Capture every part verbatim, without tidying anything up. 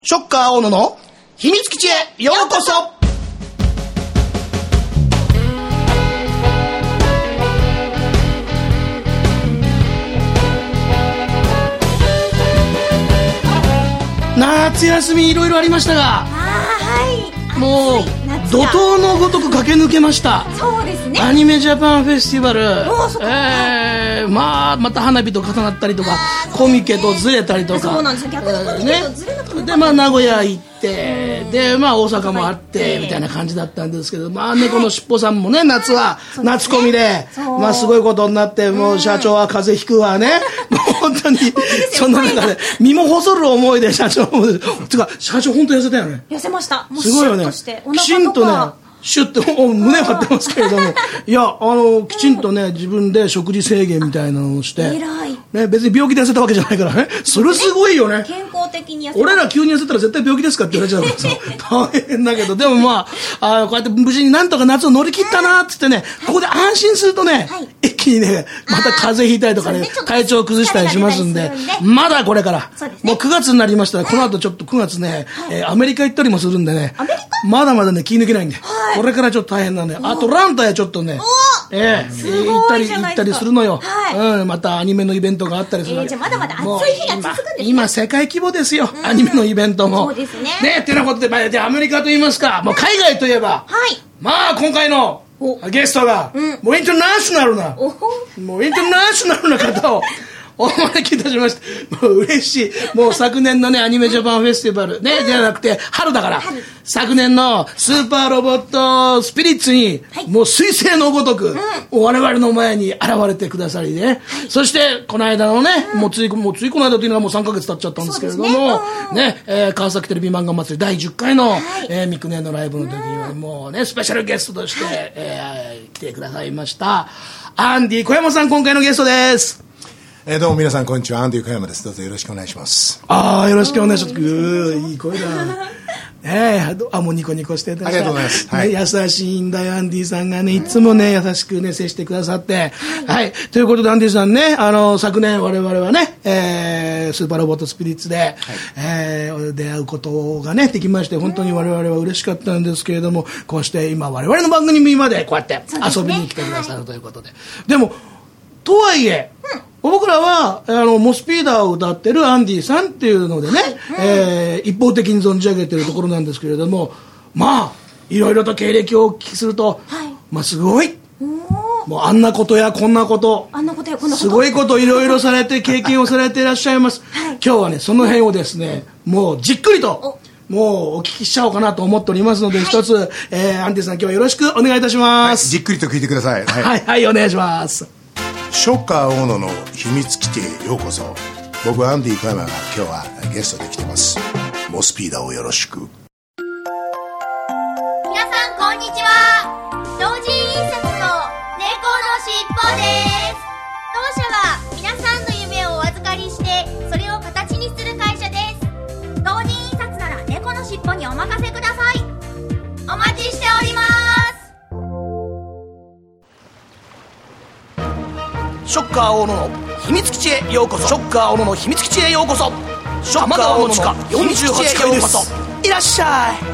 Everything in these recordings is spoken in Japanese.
ショッカー大野の秘密基地へようこそ。夏休みいろいろありましたが、 あ、はい、 もう怒涛のごとく駆け抜けました。 そうですね。 アニメジャパンフェスティバル、 えー、まあまた花火と重なったりとか、コミケとずれたりとか、 そうなんですよ。逆にコミケとずれなくても、 ね、でまあ名古屋行って、でまあ大阪もあってみたいな感じだったんですけど、まあ猫のしっぽさんもね、夏は夏コミで、まあすごいことになって、もう社長は風邪ひくわね、もう本当にそんな中で身も細る思いで社長もつか社長本当痩せたよね。 痩せました。もうすごいよね。きちんとね、シュッて胸張ってますけれどもいや、あのきちんとね、自分で食事制限みたいなのをして、 偉い、 ね、別に病気で痩せたわけじゃないからね。それすごいよね。 健康的に痩せた。 俺ら急に痩せたら絶対病気ですかって言われちゃうからさ大変だけど、でもまあ、あこうやって無事になんとか夏を乗り切ったなっつってね、ここで安心するとね、はい、一気にねまた風邪ひいたりとかね、体調を崩したりしますんで、まだこれから、ね、もうくがつになりましたら、この後ちょっとくがつね、はい、えー、アメリカ行ったりもするんでね、まだまだね気抜けないんで、はい、これからちょっと大変なんで、アトランタへちょっとね、えー、行ったり行ったりするのよ、はい、うん、またアニメのイベントがあったりするわけ、 えー、じゃあまだまだ暑い日が続くんですね。 今世界規模ですよ、うん、アニメのイベントも。 そうですね。 ね、ってなことで、まあ、でアメリカといいますか、もう海外といえば、はい、まあ今回のゲストが、うん、もうインターナショナルな、もうインターナショナルな方をお招きいたしまして、もう嬉しい。もう昨年のね、アニメジャパンフェスティバルね、じゃなくて春だから、昨年のスーパーロボットスピリッツに、はい、もう彗星のごとく、うん、我々の前に現れてくださりね、はい、そしてこの間のね、うん、もうついもうついこの間というのはもうさんかげつ経っちゃったんですけれども、ね、うん、ね、えー、川崎テレビ漫画祭りだいじゅっかいの、はい、えー、ミクネのライブの時にはもうね、スペシャルゲストとして、はい、えー、来てくださいましたアンディ小山さん、今回のゲストです。 えー、どうも皆さんこんにちは、アンディ小山です。どうぞよろしくお願いします。 ああ、よろしくお願いします。いい声だね。あ、もうニコニコしてた。 ありがとうございます、はい、 ね、優しいんだよアンディさんがね、いつもね優しくね接してくださって、はい、ということでアンディさんね、あの昨年我々はね、えー、スーパーロボットスピリッツで、はい、えー、出会うことがねできまして、本当に我々は嬉しかったんですけれども、こうして今我々の番組までこうやって遊びに来てくださるということで、で、ね、はい、でもとはいえ、うん、僕らはあのモスピーダーを歌ってるアンディさんっていうのでね、はい、えー、一方的に存じ上げてるところなんですけれども、まあいろいろと経歴をお聞きすると、はい、まあすごい、もうあんなことやこんなこと、 あんなことやこんなこと、 すごいこといろいろされて経験をされていらっしゃいます、はい、今日はねその辺をですね、もうじっくりともうお聞きしちゃおうかなと思っておりますので、はい、一つ、えー、アンディさん今日はよろしくお願いいたします、 はい、じっくりと聞いてください。 はい、はい、はい、お願いします。 ショッカー大野の秘密基地へようこそ。僕アンディ小山が今日はゲストで来てます。モスピーダーをよろしく。 皆さんこんにちは。同人印刷の猫のしっぽです。当社は皆さんの夢をお預かりしてそれを形にする会社です。同人印刷なら猫のしっぽにお任せください。お待ちしております。 ショッカー大野の秘密基地へようこそ。ショッカー大野の秘密基地へようこそ。ショッカー大野の地下よんじゅうはちかいです。いらっしゃい。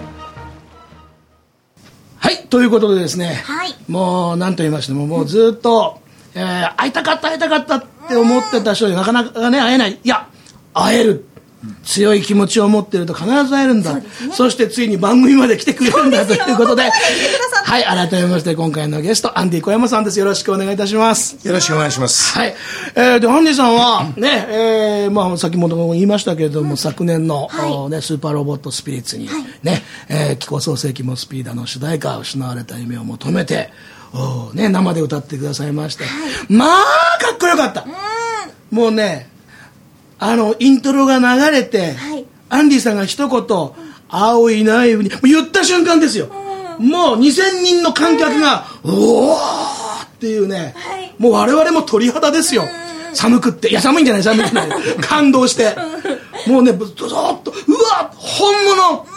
はい、ということでですね、はい、もう何と言いましても、もうずっと、えー、会いたかった会いたかったって思ってた人になかなかね会えない。いや、会える、強い気持ちを持っていると必ず会えるんだ。 そ, ね、そしてついに番組まで来てくれるんだということで、はい、改めまして今回のゲストアンディ小山さんです。よろしくお願いいたします。 よろしくお願いします。 はい、えー、でアンディさんはね、えーまあ、先ほども言いましたけれども、うん、昨年の、はい、ね、スーパーロボットスピリッツに、はい、ね、えー、気候創世紀モスピーダーの主題歌失われた夢を求めて、お、ね、生で歌ってくださいまして、はい、まあかっこよかった、うん、もうね、あのイントロが流れて、はい、アンディさんが一言、うん、青いナイフに言った瞬間ですよ、うん、もうにせんにんの観客が、うん、おーっていうね、はい、もう我々も鳥肌ですよ、うん、寒くって、いや寒いんじゃない寒くない感動して、もうね、ドドーッと、うわ本物、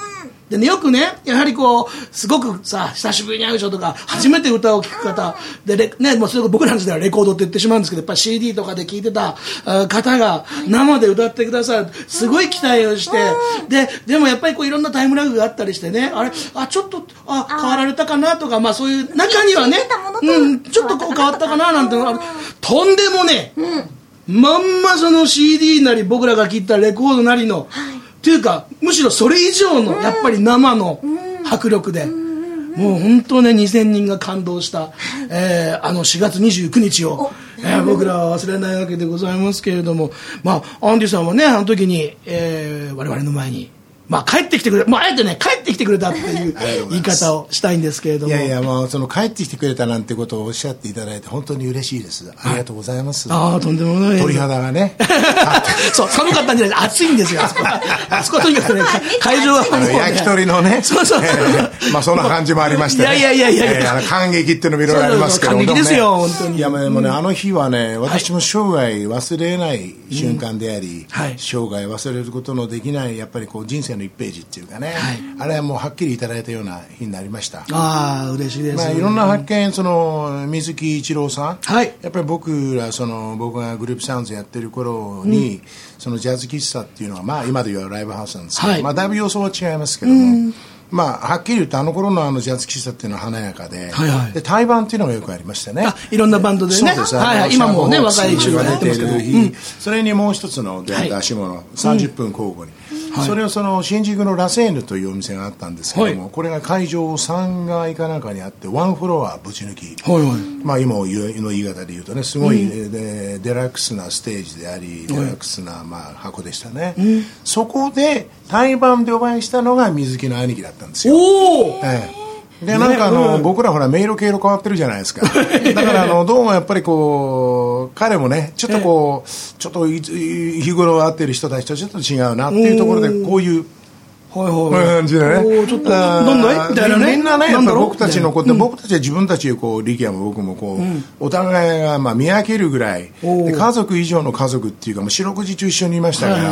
でね、よくね、やはりこうすごくさ、久しぶりに会う人とか初めて歌を聴く方で、ね、もうそれ僕らの時代はレコードって言ってしまうんですけど、やっぱり シーディー とかで聴いてた方が生で歌ってくださる、すごい期待をして、ででもやっぱりこういろんなタイムラグがあったりしてね、あれあちょっとあ変わられたかなとか、まあそういう中にはね、うん、ちょっとこう変わったかななんてのがとんでもね、うん、まんまその シーディー なり僕らが聴いたレコードなりの、はいっていうかむしろそれ以上のやっぱり生の迫力で、もう本当ねにせんにんが感動した、えー、あのしがつにじゅうくにちを、えー、僕らは忘れないわけでございますけれども、まあアンディさんはねあの時に、えー、我々の前にまあ、帰ってきてくれ、まあ、あえてね帰ってきてくれたっていう言い方をしたいんですけれども、 いやいや、もうその帰ってきてくれたなんてことをおっしゃっていただいて本当に嬉しいです。ありがとうございます。 ああ、とんでもない。 鳥肌がねそう、寒かったんじゃない、暑いんですよあそこあそことにかくね会場はもう、ね、 焼き鳥のねそうそうそう、 えー、まあそんな感じもありまして、ね、 いやいやいやいや、 えー、感激っていうのもいろいろありますけど、 感激ですよ、ね、本当に。 いやでもね、うん、あの日はね私も生涯忘れない瞬間であり、うんはい、生涯忘れることのできないやっぱりこう人生のいちページっていうかね、はい、あれはもうはっきりいただいたような日になりました。 ああ、嬉しいです、 まあ、いろんな発見、その水木一郎さん、はい、やっぱり僕らその僕がグループサウンズやってる頃に、うん、そのジャズ喫茶っていうのは、まあ、今で言うライブハウスなんですけど、はい、まあ、だいぶ様相は違いますけども、うん、まあ、はっきり言ってあの頃のあのジャズ喫茶っていうのは華やかで、はいはい、で対バンっていうのがよくありましたね。あ、 いろんなバンドでね、 そうです、 はいはい、今もね若い人が出てますけど、うん、 それにもう一つの出会った下のさんじゅっぷん交互に、うん、それをその新宿のラセーヌというお店があったんですけども、はい、これが会場さんがいかなんかにあってワンフロアぶち抜き、はいはい、まあ、今の言い方で言うとねすごい、うん、でデラックスなステージでありデラックスな、まあ、箱でしたね、うん、そこで対バンでお会いしたのが水木の兄貴だったんですよ。おー、ええでなんかあの、ね、僕らほら迷路経路変わってるじゃないですか。だからあのどうもやっぱりこう彼もねちょっとこうちょっと日頃会ってる人たちとちょっと違うなっていうところでこういうはいはい、こういう感じでね、ちょっとなんだいみたいなね、みんなねやっぱ僕たちのこと、うん、僕たちは自分たちをこう力也も僕もこう、うん、お互いがまあ見分けるぐらいで家族以上の家族っていうかもう四六時中一緒にいましたから、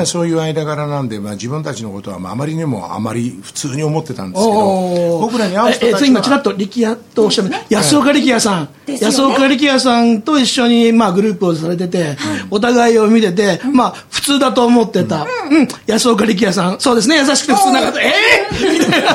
そういう間柄なんで、まあ、自分たちのことはまああまりにもあまり普通に思ってたんですけど、僕らに会う人たちはええ今ちらっと力也とおっしゃる安岡力也さん、ね、安岡力也さんと一緒にまあグループをされてて、お互いを見てて、まあ普通だと思ってた、うんうん、安岡力也さんそうですね優しくて普通な方えー、みたいな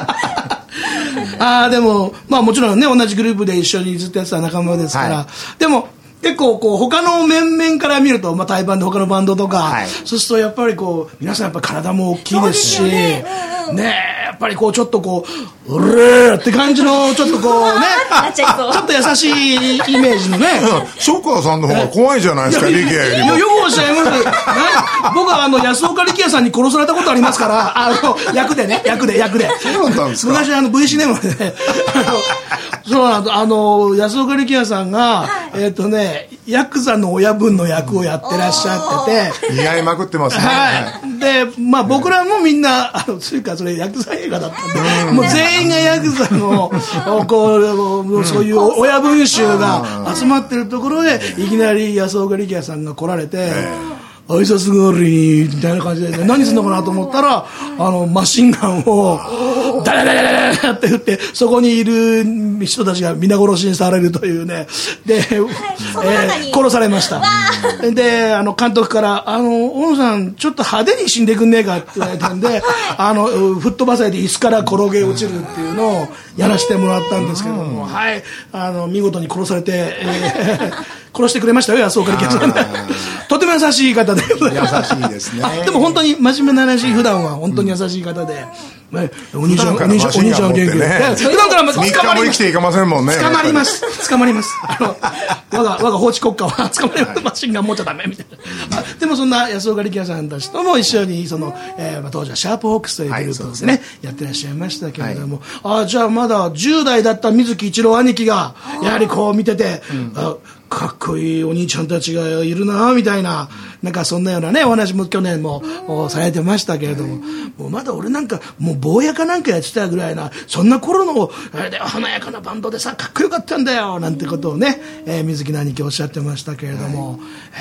あでもまあもちろんね同じグループで一緒にずっとやってた仲間ですから、はい、でも結構こう他の面々から見ると、まあ、対バンで他のバンドとか、はい、そうするとやっぱりこう皆さんやっぱ体も大きいですしねえやっぱりこうちょっとこううれーって感じのちょっとこうねちょっと優しいイメージのねショッカーさんの方が怖いじゃないですか力也よりも。 よくおっしゃいます、ね、僕はあの安岡力也さんに殺されたことありますからあの役でね役で役でそうだったんですか。 昔あの ブイシネマでねそうなんあの安岡力也さんが、はい、えっ、ー、とねヤクザの親分の役をやってらっしゃってて似合いまくってますね、 はい、でまあ僕らもみんなあのつうかそれヤクザ映画だったんで、うん、もう全員がヤクザのこうそういう親分衆が集まってるところでいきなり安岡力也さんが来られて挨拶代わりみたいな感じで、ね、何するのかなと思ったらあのマシンガンをダラダラダラダラって振ってそこにいる人たちが皆殺しにされるというねで、はいえー、殺されましたであの監督からあの大野さんちょっと派手に死んでくんねえかって言われたんであの吹っ飛ばされて椅子から転げ落ちるっていうのをやらせてもらったんですけども、はいあの見事に殺されて、えー、殺してくれましたよ安岡力也さんとても優しい方で優しいですねでも本当に真面目な話普段は本当に優しい方で、うんね、お兄ちゃんお兄ちゃんお兄ちゃん元気で普段から捕まりますみっかも生きていけませんもんね捕まります捕まりますあの我が我が法治国家は捕まりますマシンガン持っちゃダメみたいなでもそんな安岡力也さんたちとも一緒にその、えーまあ、当時はシャープホークスというグループをですね、はい、やってらっしゃいましたけれども、はい、あじゃあまだじゅう代だった水木一郎兄貴がやはりこう見てて、うん、あかっこいいお兄ちゃんたちがいるなみたいななんかそんなようなねお話も去年もされてましたけれども、もうまだ俺なんかもう坊やかなんかやってたぐらいなそんな頃のあれで華やかなバンドでさかっこよかったんだよなんてことをね、えー、水木の兄貴おっしゃってましたけれども、はいえー、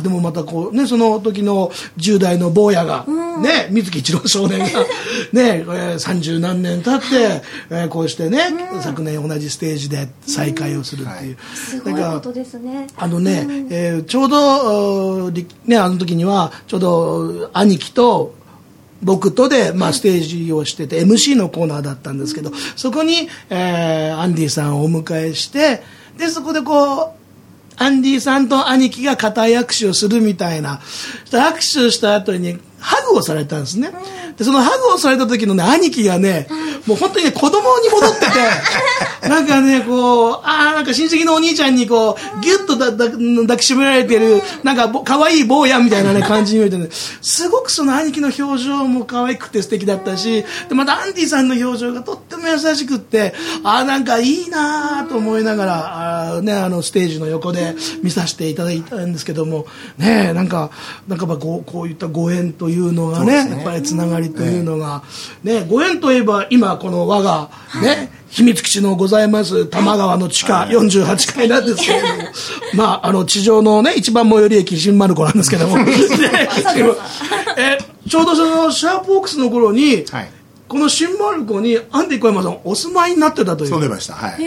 あでもまたこうねその時のじゅう代の坊やが、うん、ね水木一郎少年がねさんじゅう何年経って、えー、こうしてね、うん、昨年同じステージで再会をするっていう、うんはい、 すごいことですね。 あのね、うんえー、ちょうどねあの時にはちょうど兄貴と僕とで、まあ、ステージをしてて エムシー のコーナーだったんですけど、そこに、えー、アンディさんをお迎えして、でそこでこうアンディさんと兄貴が固い握手をするみたいな、握手をした後にハグをされたんですね。でそのハグをされた時のね兄貴がねもう本当にね子供に戻っててなんかねこうあなんか親戚のお兄ちゃんにこうギュッとだだ抱きしめられてるなんか可愛い坊やみたいな、ね、感じに見えて、ね、すごくその兄貴の表情も可愛くて素敵だったし、でまたアンディさんの表情がとっても優しくってあなんかいいなと思いながらあ、ね、あのステージの横で見させていただいたんですけどもね、なんかなんかこうこういったご縁というのが ね, ねやっぱりつながりというのが、ね、ご縁といえば今この我が、ねはい、秘密基地のございます多摩川の地下よんじゅうはちかいなんですけれども、まあ、あの地上の、ね、一番最寄り駅新丸子なんですけどもでえちょうどそのシャープオークスの頃に、はい、この新丸子にアンディ小山さんお住まいになってたという。 そう出ました、はい、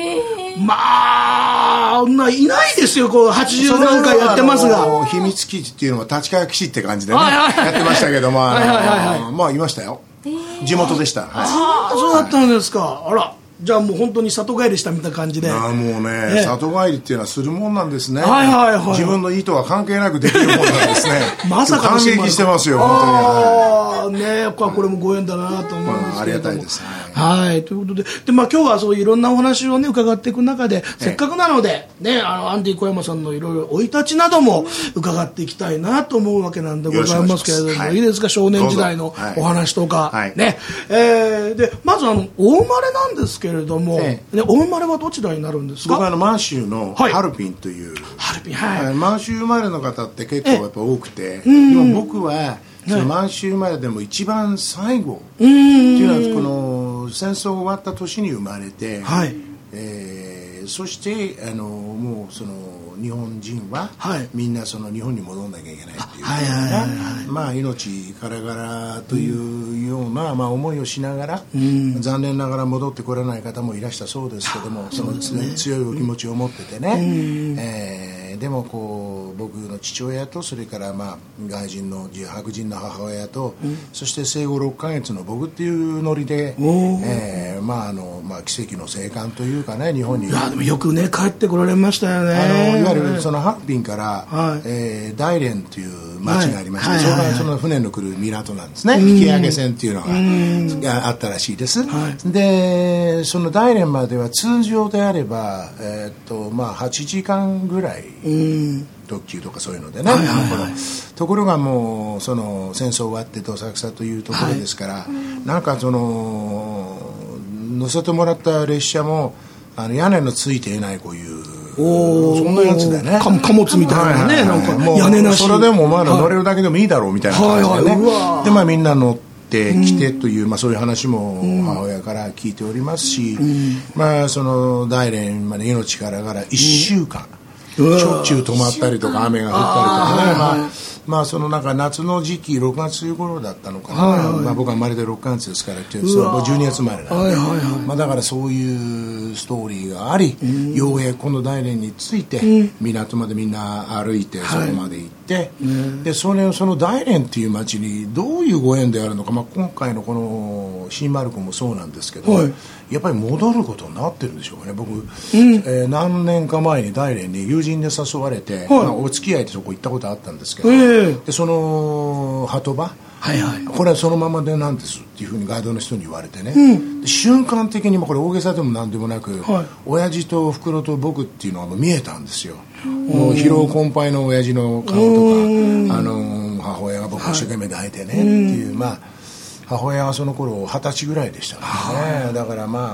まあいないですよこうはちじゅうなんかいやってますが、 秘密基地っていうのは立川基地って感じでねやってましたけどもまあいましたよ、地元でした、はい、 ああそうだったんですか。あらじゃあもう本当に里帰りしたみたいな感じで。 あもうね、ええ、里帰りっていうのはするもんなんですね、 はいはいはい、 自分の意図は関係なくできるもんなんですねまさか感激してますよ本当に。 ああねやっぱこれもご縁だなと思うんですけども、 まあ、ありがたいです、 はい、はい、ということで、で、まあ、今日はそういういろんなお話をね伺っていく中で、ええ、せっかくなので、ね、あのアンディ小山さんのいろいろ生い立ちなども伺っていきたいなと思うわけなんでございますけれども、い、はい、いいですか少年時代のお話とか、はいねえー、でまずあのお生まれなんですけれども、ええね、お生まれはどちらになるんですか。 僕はあの満州のハルピンという、はい、 ハルピン、はい、 満州生まれの方って結構やっぱ多くて、でも僕はその満州生まれでも一番最後っていうのはこの戦争終わった年に生まれて、はいえー、そしてあのもうその日本人はみんなその日本に戻んなきゃいけないっていう、まあ命からがらというような、まあ、思いをしながら、うん、残念ながら戻ってこれない方もいらしたそうですけども、その強いお気持ちを持っててね、うんえー、でもこう僕の父親とそれからまあ外人の白人の母親と、うん、そして生後ろっかげつの僕っていうノリで、えーまああのまあ、奇跡の生還というかね日本に。いやでもよくね帰ってこられましたよね。 あのいわゆるそのハルピンから、はいえー、大連という町がありまして、はい、それがその船の来る港なんですね、引き上げ船っていうのがあったらしいです、はい、でその大連までは通常であれば、えーっとまあ、はちじかんぐらい特急とかそういうのでね、はいはいはい、ところがもうその戦争終わってどさくさというところですから、はい、なんかその乗せてもらった列車もあの屋根のついていないこういうおそんなやつでね貨物みたいなね、はいはいはい、なんか屋根なしそれでもお前ら乗れるだけでもいいだろうみたいな感じでね、はいはい、でまあみんな乗ってきてという、うんまあ、そういう話も母親から聞いておりますし、うんまあ、その大連まで命からがらいっしゅうかん、うん、しょっちゅう止まったりとか雨が降ったりとかね、まあまあそのなんか夏の時期ろくがつ頃だったのかな、はいはいまあ、僕は生まれてろっかげつですからじゅうにがつ生まれなんで、はいはいはいまあ、だからそういうストーリーがあり、うん、ようやくこの大連に着いて、うん、港までみんな歩いてそこまで行って、はい、でそれその大連っていう町にどういうご縁であるのか、まあ、今回のこの新丸子もそうなんですけど、はい、やっぱり戻ることになってるんでしょうかね。僕、うんえー、何年か前に大連に友人で誘われて、はいまあ、お付き合いでそこ行ったことあったんですけど、えーでその鳩場、はいはい、これはそのままでなんですっていうふうにガイドの人に言われてね、うん、で瞬間的にもこれ大げさでもなんでもなく、はい、親父と袋と僕っていうのがもう見えたんですよ。もう疲労困憊の親父の顔とかあの母親が僕を一生懸命抱いてね、はい、っていうまあ母親はその頃二十歳ぐらいでしたからね、はい、だからまあ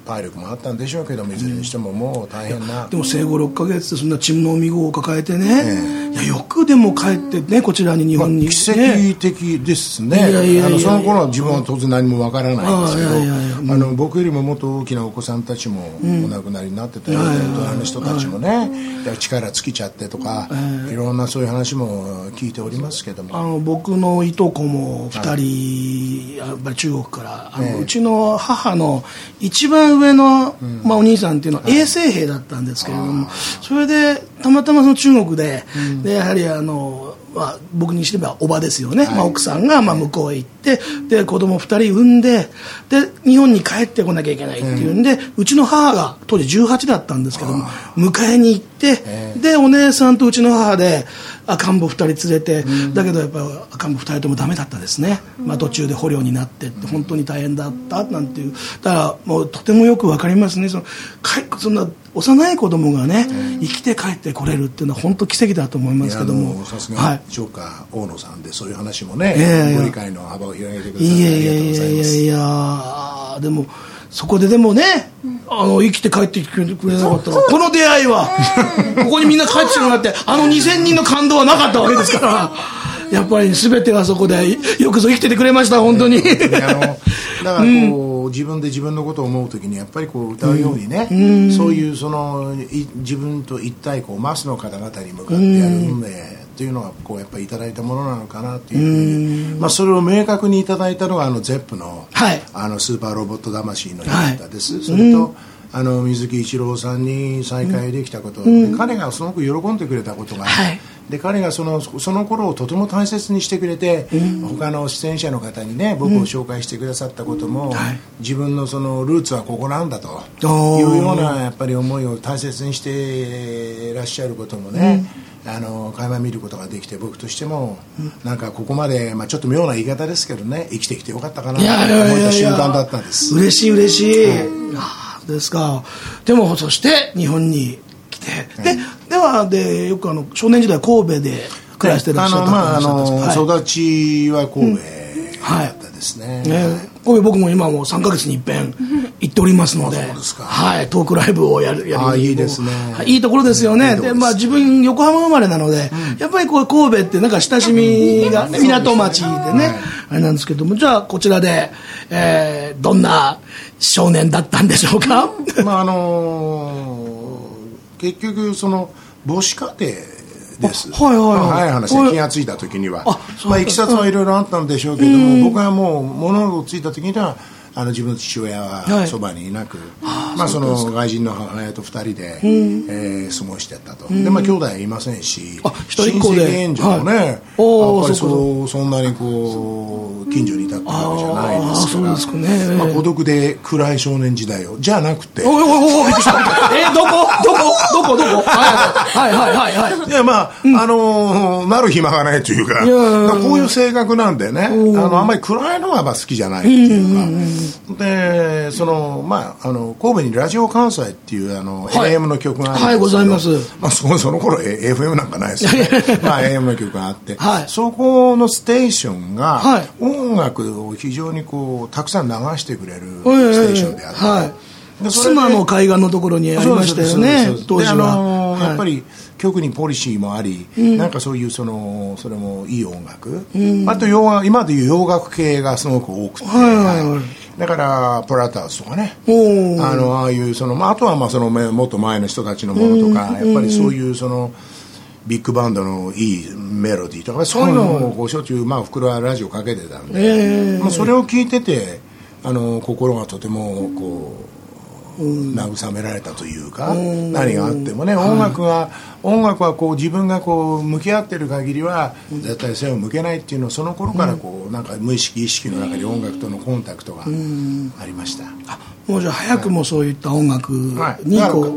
体力もあったんでしょうけども、いずれにしてももう大変な、 うん、でも生後ろっかげつでそんなチームの未号を抱えてね、えー、いやよくでも帰ってねこちらに日本に、 まあ、奇跡的ですね。いやいやいやいや、あのその頃は自分は当然何もわからないんですけど、あ、いやいやいや、うん、あの僕よりももっと大きなお子さんたちもお亡くなりになってたり、うん、大人の人たちもね、うん、力尽きちゃってとか、うん、いろんなそういう話も聞いておりますけども、 あの僕のいとこもふたり、はい、やっぱり中国からあの、ね、うちの母の一番上の、うん、まあ、お兄さんっていうのは衛生兵だったんですけれども、はい、それでたまたまその中国で、うん、でやはりあの、まあ、僕にしてみればおばですよね、はい、まあ、奥さんがまあ向こうへ行って、で子供ふたり産んで、で日本に帰ってこなきゃいけないっていうんで、うん、うちの母が当時じゅうはちだったんですけども迎えに行って、でお姉さんとうちの母で赤ん坊ふたり連れて、うん、だけどやっぱり赤ん坊ふたりともダメだったですね、うん、まあ、途中で捕虜になってって本当に大変だったなんていう、だからもうとてもよくわかりますね。そのかそんな幼い子供がね、うん、生きて帰ってこれるっていうのは本当奇跡だと思いますけども、 さすがジョーカー大野さんでそういう話もね、えー、ご理解の幅を広げてくださってありがとうございます。いやいやいやいや、でもそこででもね、あの生きて帰ってきてくれなかったらこの出会いはここにみんな帰ってきてもらってあのにせんにんの感動はなかったわけですからやっぱり全てはそこでよくぞ生きててくれました本当に。あのだからこう、うん、自分で自分のことを思うときにやっぱりこう歌うようにね、うん、そういうその自分と一体こうマスの方々に向かってやる運命っていうのはこうやっぱりいただいたものなのかなっていうふうに、まあ、それを明確にいただいたのがあのゼップの、はい、あのスーパーロボット魂の方です、はい、それとあの水木一郎さんに再会できたこと、うん、で彼がすごく喜んでくれたことが、はい、で彼がその、その頃をとても大切にしてくれて、うん、他の出演者の方にね僕を紹介してくださったことも、うん、はい、自分のそのルーツはここなんだというようなやっぱり思いを大切にしていらっしゃることもね、うん、あの垣間見ることができて僕としても、うん、なんかここまで、まあ、ちょっと妙な言い方ですけどね生きてきてよかったかなと思った瞬間だったんです。 嬉しい嬉しい、うん、ですか。でもそして日本に来て、で、うん、ではでよくあの少年時代神戸で暮らしてらっしゃった、 まああの、はい、育ちは神戸だったですね、うん、はい、ね、 神戸僕も今もうさんかげつに一遍行っておりますので、 そうですか、 はい、トークライブをやるやるあいいですね、 はい、いいところですよね、うん、で、まあ、自分横浜生まれなので、うん、やっぱりこう神戸ってなんか親しみが、ね、港町でね、はい、あれなんですけども、じゃあこちらで、えー、どんな少年だったんでしょうか。 まああのー、結局その母子家庭です。 はいはいはい、 早い話で気がついた時には、まあいきさつはいろいろあったんでしょうけども、僕はもう物事ついた時にはあの自分の父親はそばにいなく、はい、まあ、その外人の母親とふたりで、えー、過ごしてたと。で、まあ、兄弟はいませんし、親戚援助もね、はい、やっぱりそう、そんなにこう近所にいたってわけじゃないですから、そうですかね、まあ、孤独で暗い少年時代をじゃなくて、 おいおいおいびっくりしたえー、どこどこどこどこはいはいはいはいはい、 いや、まあ、うん、あのー、なる暇がないというか、こういう性格なんでね、あのあんまり暗いのはまあ好きじゃないっていうか、うんうんうん、でその、まあ、あの神戸にラジオ関西っていうあの、はい、エーエム の曲があるんですけど、 はいございます、 まあ、そ, その頃 エフエム なんかないですよねまあ エーエム の曲があって、はい、そこのステーションが、はい、音楽を非常にこうたくさん流してくれるステーションであって、はい、 妻の海岸のところにありましたよね当時は、あのーはい、やっぱり曲にポリシーもあり、うん、なんかそういうそのそれもいい音楽、うん、あと洋楽今でいう洋楽系がすごく多くて、はいはいはい、だからプラターズとかね、あのああいうその、まあ、あとはまあそのもっと前の人たちのものとか、うん、やっぱりそういうそのビッグバンドのいいメロディーとかそういうのをこうしょっちゅう、まあ、袋はラジオかけてたんで、まあ、それを聞いててあの心がとてもこう慰められたというか、何があってもね、音楽は音楽はこう自分がこう向き合ってる限りは絶対背を向けないっていうのをその頃からこうなんか無意識意識の中に音楽とのコンタクトがありました。 あ、もうじゃあ早くもそういった音楽にこう、はい、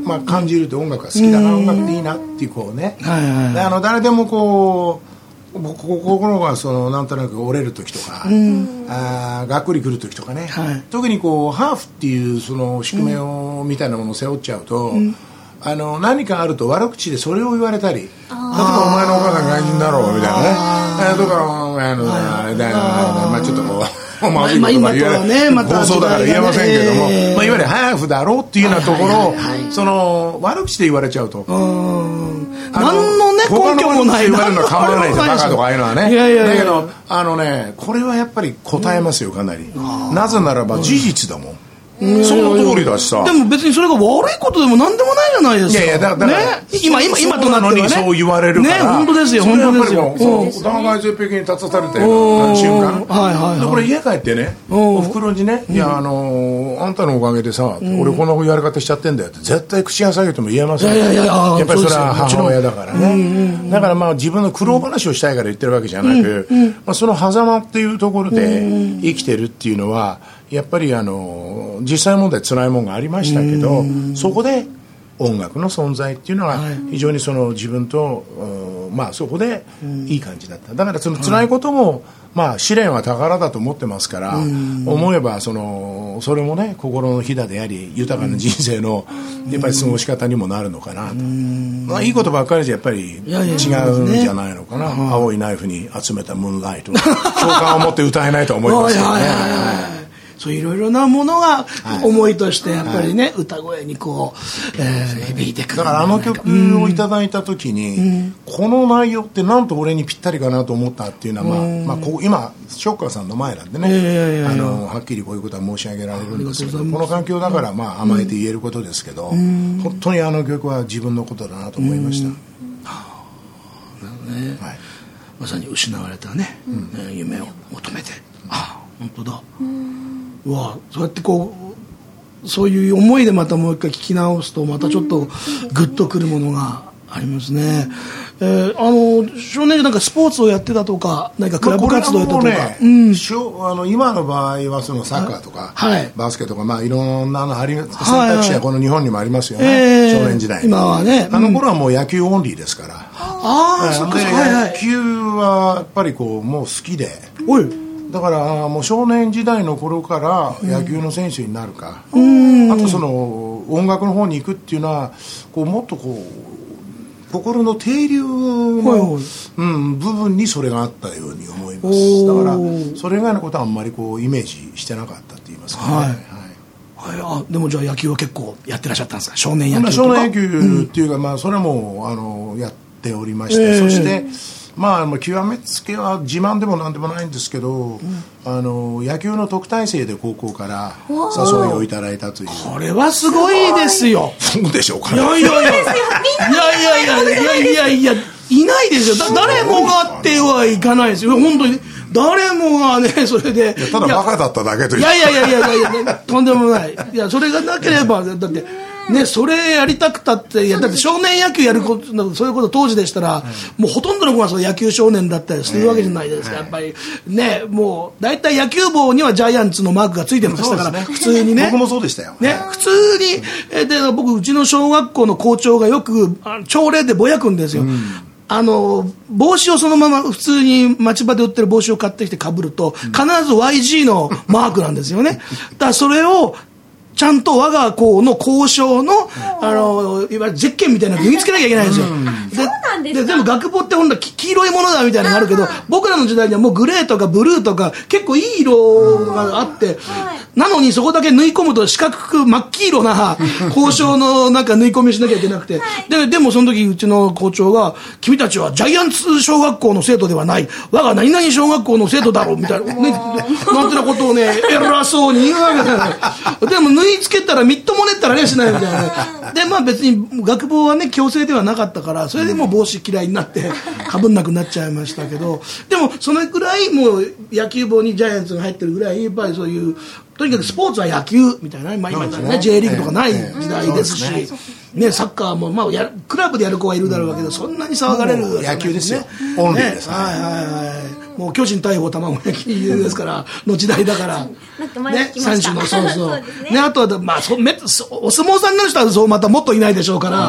まあ、感じると音楽が好きだな、音楽っていいなっていうこうね、はいはいはい、であの誰でもこう心がそのなんとなく折れる時とか、うん、あがっくりくる時とかね、はい、特にこうハーフっていうその宿命を、うん、みたいなものを背負っちゃうと、うん、あの何かあると悪口でそれを言われたり、例えばお前のお母さん外人だろうみたいなね、とかお前のみたいな、まあちょっとこうまあ、まあ、今とはね、また放送だから言えませんけども、えーまあ、いわゆるハーフだろうっていうようなところを、その悪口で言われちゃうと、 何のね根拠もない、 言われるのは構わないですよ、バカとかああいうのはね。いやいやいや、だけどあのね、これはやっぱり答えますよ、かなり。なぜならば事実だもん。その通りだしさ。 でも別にそれが悪いことでも何でもないじゃないですか。 いやいや、だから、ね、 今今今となってはね、 そう言われるから。 ね、本当ですよ、本当ですよ。 お互い絶壁に立たされたような瞬間。はいはいはい。でこれ家帰ってね、お袋にね、いやあのあんたのおかげでさ、俺こんなやり方しちゃってんだよって絶対口が下げても言えません。いやいやいや、やっぱりそれは母親だからね。だからまあ自分の苦労話をしたいから言ってるわけじゃなく、まあその狭間っていうところで生きてるっていうのは。やっぱりあの実際問題辛いものがありましたけど、そこで音楽の存在っていうのは非常にその自分と、まあそこでいい感じだった。だからその辛いことも、まあ試練は宝だと思ってますから、思えばそのそれもね心のひだであり豊かな人生のやっぱり過ごし方にもなるのかなと。まあいいことばっかりじゃやっぱり違うんじゃないのかな。青いナイフに集めたムーンライト共感を持って歌えないと思いますけどね。 そういろいろなものが思いとしてやっぱりね、はい、歌声にこう、えー、響いてくる。 だからあの曲をいただいた時に、うん、この内容ってなんと俺にぴったりかなと思ったっていうのは、まあ、まあこう今ショッカーさんの前なんでね、えー、あのはっきりこういうことは申し上げられるんですけど、この環境だからまあ甘えて言えることですけど、うん、本当にあの曲は自分のことだなと思いました。うん、はあ、なるほどね、はい、まさに失われたね、うん、夢を求めて、ああ本当だ、うんうわそうやってこうそういう思いでまたもう一回聞き直すとまたちょっとグッとくるものがありますね。えー、あの少年時なんかスポーツをやってたとか何かクラブ活動やってたとか、ねうん、 あの今の場合はそのサッカーとか、はい、バスケとか、まあ、いろんなの選択肢はこの日本にもありますよね、はいはい、少年時代今はね、 あの頃はもう野球オンリーですから、うん、 ああそっかそっか野球はやっぱりこうもう好きでおいだからもう少年時代の頃から野球の選手になるか、うん、あとその音楽の方に行くっていうのはこうもっとこう心の底流の、うん、部分にそれがあったように思います。だからそれ以外のことはあんまりこうイメージしてなかったって言いますかね、はいはい、あでもじゃあ野球は結構やってらっしゃったんですか。少年野球とか少年野球っていうか、うんまあ、それもあのやっておりまして、えー、そしてまあ、極めつけは自慢でもなんでもないんですけど、うん、あの野球の特待生で高校から誘いをいただいたという。 これはすごいですよ。 そうでしょうかね。 いやいやいやいやいやいやいやいやいやいないですよ。だ誰もがってはいかないですよ本当に。誰もがねそれでいやただバカだっただけという。 いやいやいやいやいやいやとんでもない。いやそれがなければだってね、それやりたくたっていやだって少年野球やることそういうこと当時でしたら、うん、もうほとんどの子がその野球少年だったりするわけじゃないですか、えー、やっぱりねもう大体野球帽にはジャイアンツのマークがついてましたから、ね、普通にね僕もそうでしたよ、 ね、普通にえで僕うちの小学校の校長がよく朝礼でぼやくんですよ、うんあの帽子をそのまま普通に町場で売ってる帽子を買ってきて被ると必ず ワイジー のマークなんですよね。だからそれをちゃんと我が校の校章の、あの、いわゆるゼッケンみたいなの身につけなきゃいけないんですよ。うん、でそうなんですか。 で、でも学帽ってほんと黄色いものだみたいなのがあるけど、僕らの時代にはもうグレーとかブルーとか結構いい色があって、なのにそこだけ縫い込むと四角く真っ黄色な校章のなんか縫い込みしなきゃいけなくて、で、でもその時うちの校長が、君たちはジャイアンツ小学校の生徒ではない、我が何々小学校の生徒だろうみたいな、ね、なんてなことをね、偉そうに言うわけだよ。でも縫い付けたらみっともねったらねしないみたいな。で、まあ別に学帽はね、強制ではなかったから、それでもう帽子嫌いになって、かぶんなくなっちゃいましたけど、でもそのぐらいもう野球帽にジャイアンツが入ってるぐらい、やっぱりそういう、とにかくスポーツは野球みたいな、まあ、今だね J リーグとかない時代ですし、ね、サッカーも、まあ、やクラブでやる子はいるだろうけど、そんなに騒がれる、 ね、野球ですよ、オンリーです、 ね、はいはいはい、もう巨人大砲卵焼きですからの時代だからね、三種のそうそうね、あとは、まあ、そめお相撲さんになる人はそうまたもっといないでしょうから、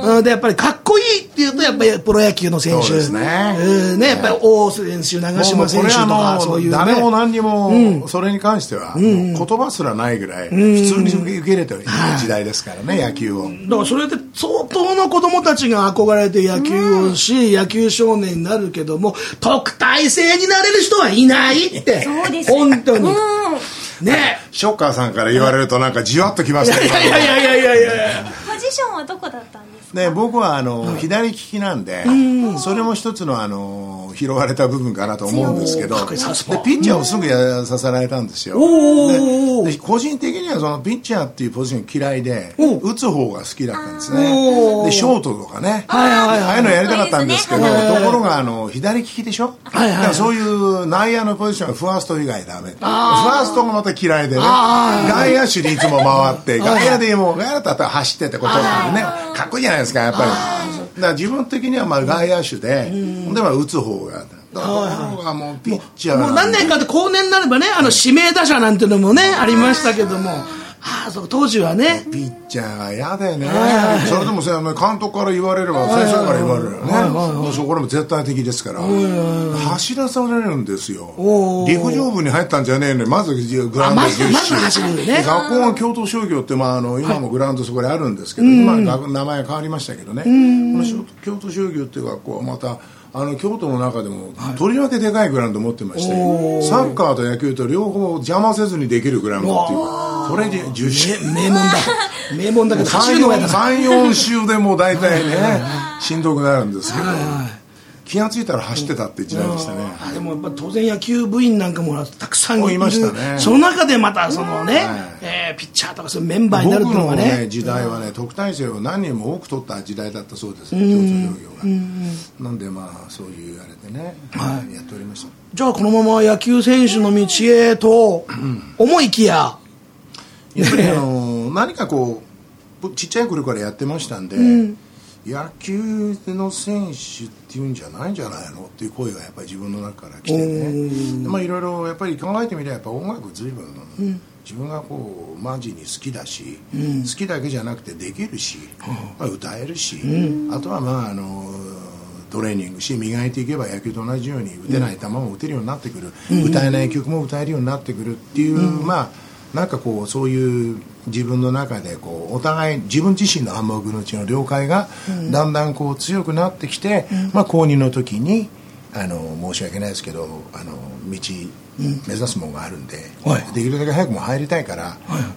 うん、でやっぱりかっこいいっていうとやっぱりプロ野球の選手、そうですね、うん、ね、やっぱり王選手、長嶋選手とかそういう、ね、 誰も何にもそれに関しては、うん、言葉すらないぐらい普通に受け入れてる時代ですからね、うん、野球を。 だからそれで相当の子供たちが憧れて野球をし、うん、野球少年になるけども特待生になれる人はいないってそうです、本当に、うんね、 ショッカーさんから言われるとなんかじわっときましたけど、 いやいやいやいやいやいやポジションはどこだったんですか？ ね、僕はあの、うん、左利きなんで、うん、それも一つのあの拾われた部分かなと思うんですけど、でピッチャーをすぐやさせられたんですよ。でで個人的にはそのピッチャーっていうポジション嫌いで打つ方が好きだったんですね。でショートとかね、はいはいはい、ああいうのやりたかったんですけど、はいはいはい、ところがあの左利きでしょ、はいはいはい、だからそういう内野のポジションはファースト以外ダメ、ファーストがまた嫌いでね、外野手にいつも回って外野でもう外野だったら走ってってことなんでね、かっこいいじゃないですかやっぱり。だから自分的にはまあ外野手で、うん、では打つ方がだからもうピッチャーもう何年かで後年になればね、あの指名打者なんていうのもねありましたけども、ああそう当時はねピッチャーが嫌だよね。それでも監督から言われれば先生から言われるよね、そこでも絶対的ですから走らされるんですよ。陸上部に入ったんじゃねえのにまずグラウンドでじゅっしゅう、ね、学校は京都商業って、まあ、あの今もグラウンドそこにあるんですけど、はい、今名前変わりましたけどね、この京都商業っていう学校はまたあの京都の中でもとりわけでかいグラウンド持ってまして、はい、サッカーと野球と両方邪魔せずにできるグラウンドっていうか、それでじゅっしゅう名門だ名門だけど走るのがやだなさん、よん周でもう大体ねしんどくなるんですけど、はいはい、気がついたら走ってたって時代でしたね。 でもやっぱ当然野球部員なんかもたくさんいる、 いましたね。 その中でまたそのね、はい、えー、ピッチャーとかそういうメンバーになるっていうのがね、 僕のね時代はね特待生を何人も多く取った時代だったそうですね、京都商業が。なんでまあそういうあれでね、はい、やっておりました。 じゃあこのまま野球選手の道へと思いきややっぱりあの何かこうちっちゃい頃からやってましたんで、うん、野球の選手っていうんじゃないんじゃないのっていう声がやっぱり自分の中から来てね、まあいろいろやっぱり考えてみればやっぱ音楽随分、うん、自分がこうマジに好きだし、うん、好きだけじゃなくてできるし、まあ、歌えるし、うん、あとはまああのトレーニングし磨いていけば野球と同じように打てない球も打てるようになってくる、うん、歌えない曲も歌えるようになってくるっていう、うん、まあなんかこうそういう自分の中でこうお互い自分自身の暗黙のうちの了解がだんだんこう強くなってきて、うん、まあ高にの時にあの申し訳ないですけどあの道目指すものがあるんで、はい、できるだけ早くも入りたいから、はい、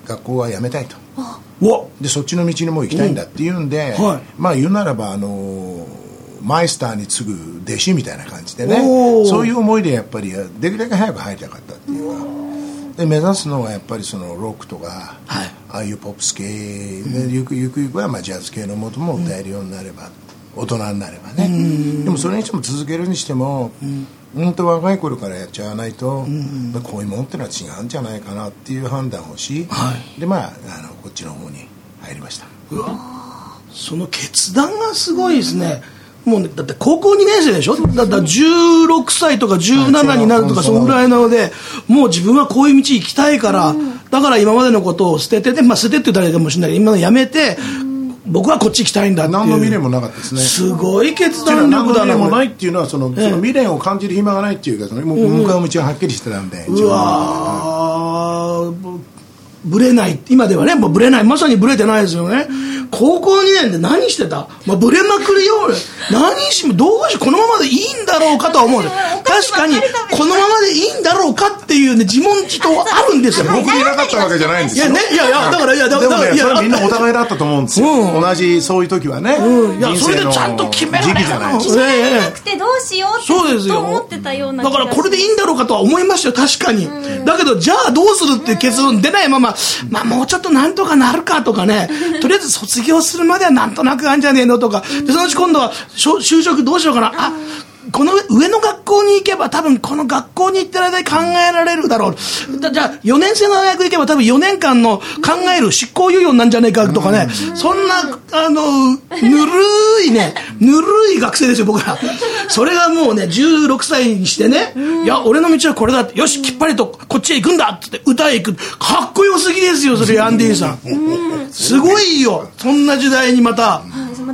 学校は辞めたいと、でそっちの道にもう行きたいんだっていうんで、はい、まあ言うならばあのマイスターに次ぐ弟子みたいな感じでね、そういう思いでやっぱりできるだけ早く入りたかったっていうか。で目指すのはやっぱりそのロックとか、はい、ああいうポップス系で、ゆくゆくゆくはまあジャズ系のもとも歌えるようになれば、うん、大人になればね、うん、でもそれにしても続けるにしても、うん、本当若い頃からやっちゃわないと、うん、まあ、こういうもんってのは違うんじゃないかなっていう判断をし、はい、でまあ、あのこっちの方に入りました。 うわ、その決断がすごいですね。もうね、だって高校にねん生でしょ。だったらじゅうろくさいとかじゅうななになるとかそのぐらいなので、もう自分はこういう道行きたいから、うん、だから今までのことを捨ててて、まあ捨ててって言ったらいいかもしれないけど今のやめて、うん、僕はこっち行きたいんだっていう。 何の未練もなかったですね。 すごい決断力だな。 何の未練もないっていうのはその、その未練を感じる暇がないっていうか、そのもう向かう道ははっきりしてたんで、 うわー、ブレない、今ではね、もうブレない、まさにブレてないですよね。高校にねんで何してた、まあ、ブレまくるよ俺何しどうしこのままでいいんだろうかとは思うんです。確かにこのままでいいんだろうかっていうね自問自答あるんですよ。 僕になかったわけじゃないんですよ。 いやね、いやいやだからいやだから、ね、いやそれみんなお互いだったと思うんですよ、うん、同じそういう時はね、 うん、いやそれでちゃんと決められる決められなくてどうしようってずっと思ってたような気がして、 だからこれでいいんだろうかとは思いましたよ確かに、うん、だけどじゃあどうするっていう結論出ないまま、まあもうちょっとなんとかなるかとかねとりあえず卒業するまではなんとなくあんじゃねえのとかで、そのうち今度は就職どうしようかな、あこの上の学校に行けば多分この学校に行ってる間に考えられるだろう、だじゃあよねん生の大学行けば多分よねんかんの考える執行猶予なんじゃないかとかね、そんなあのぬるいねぬるい学生ですよ僕ら。それがもうねじゅうろくさいにしてね、いや俺の道はこれだって、よしきっぱりとこっちへ行くんだって歌へ行く、かっこよすぎですよそれ。アンディさんすごいよ、そんな時代にまた。 私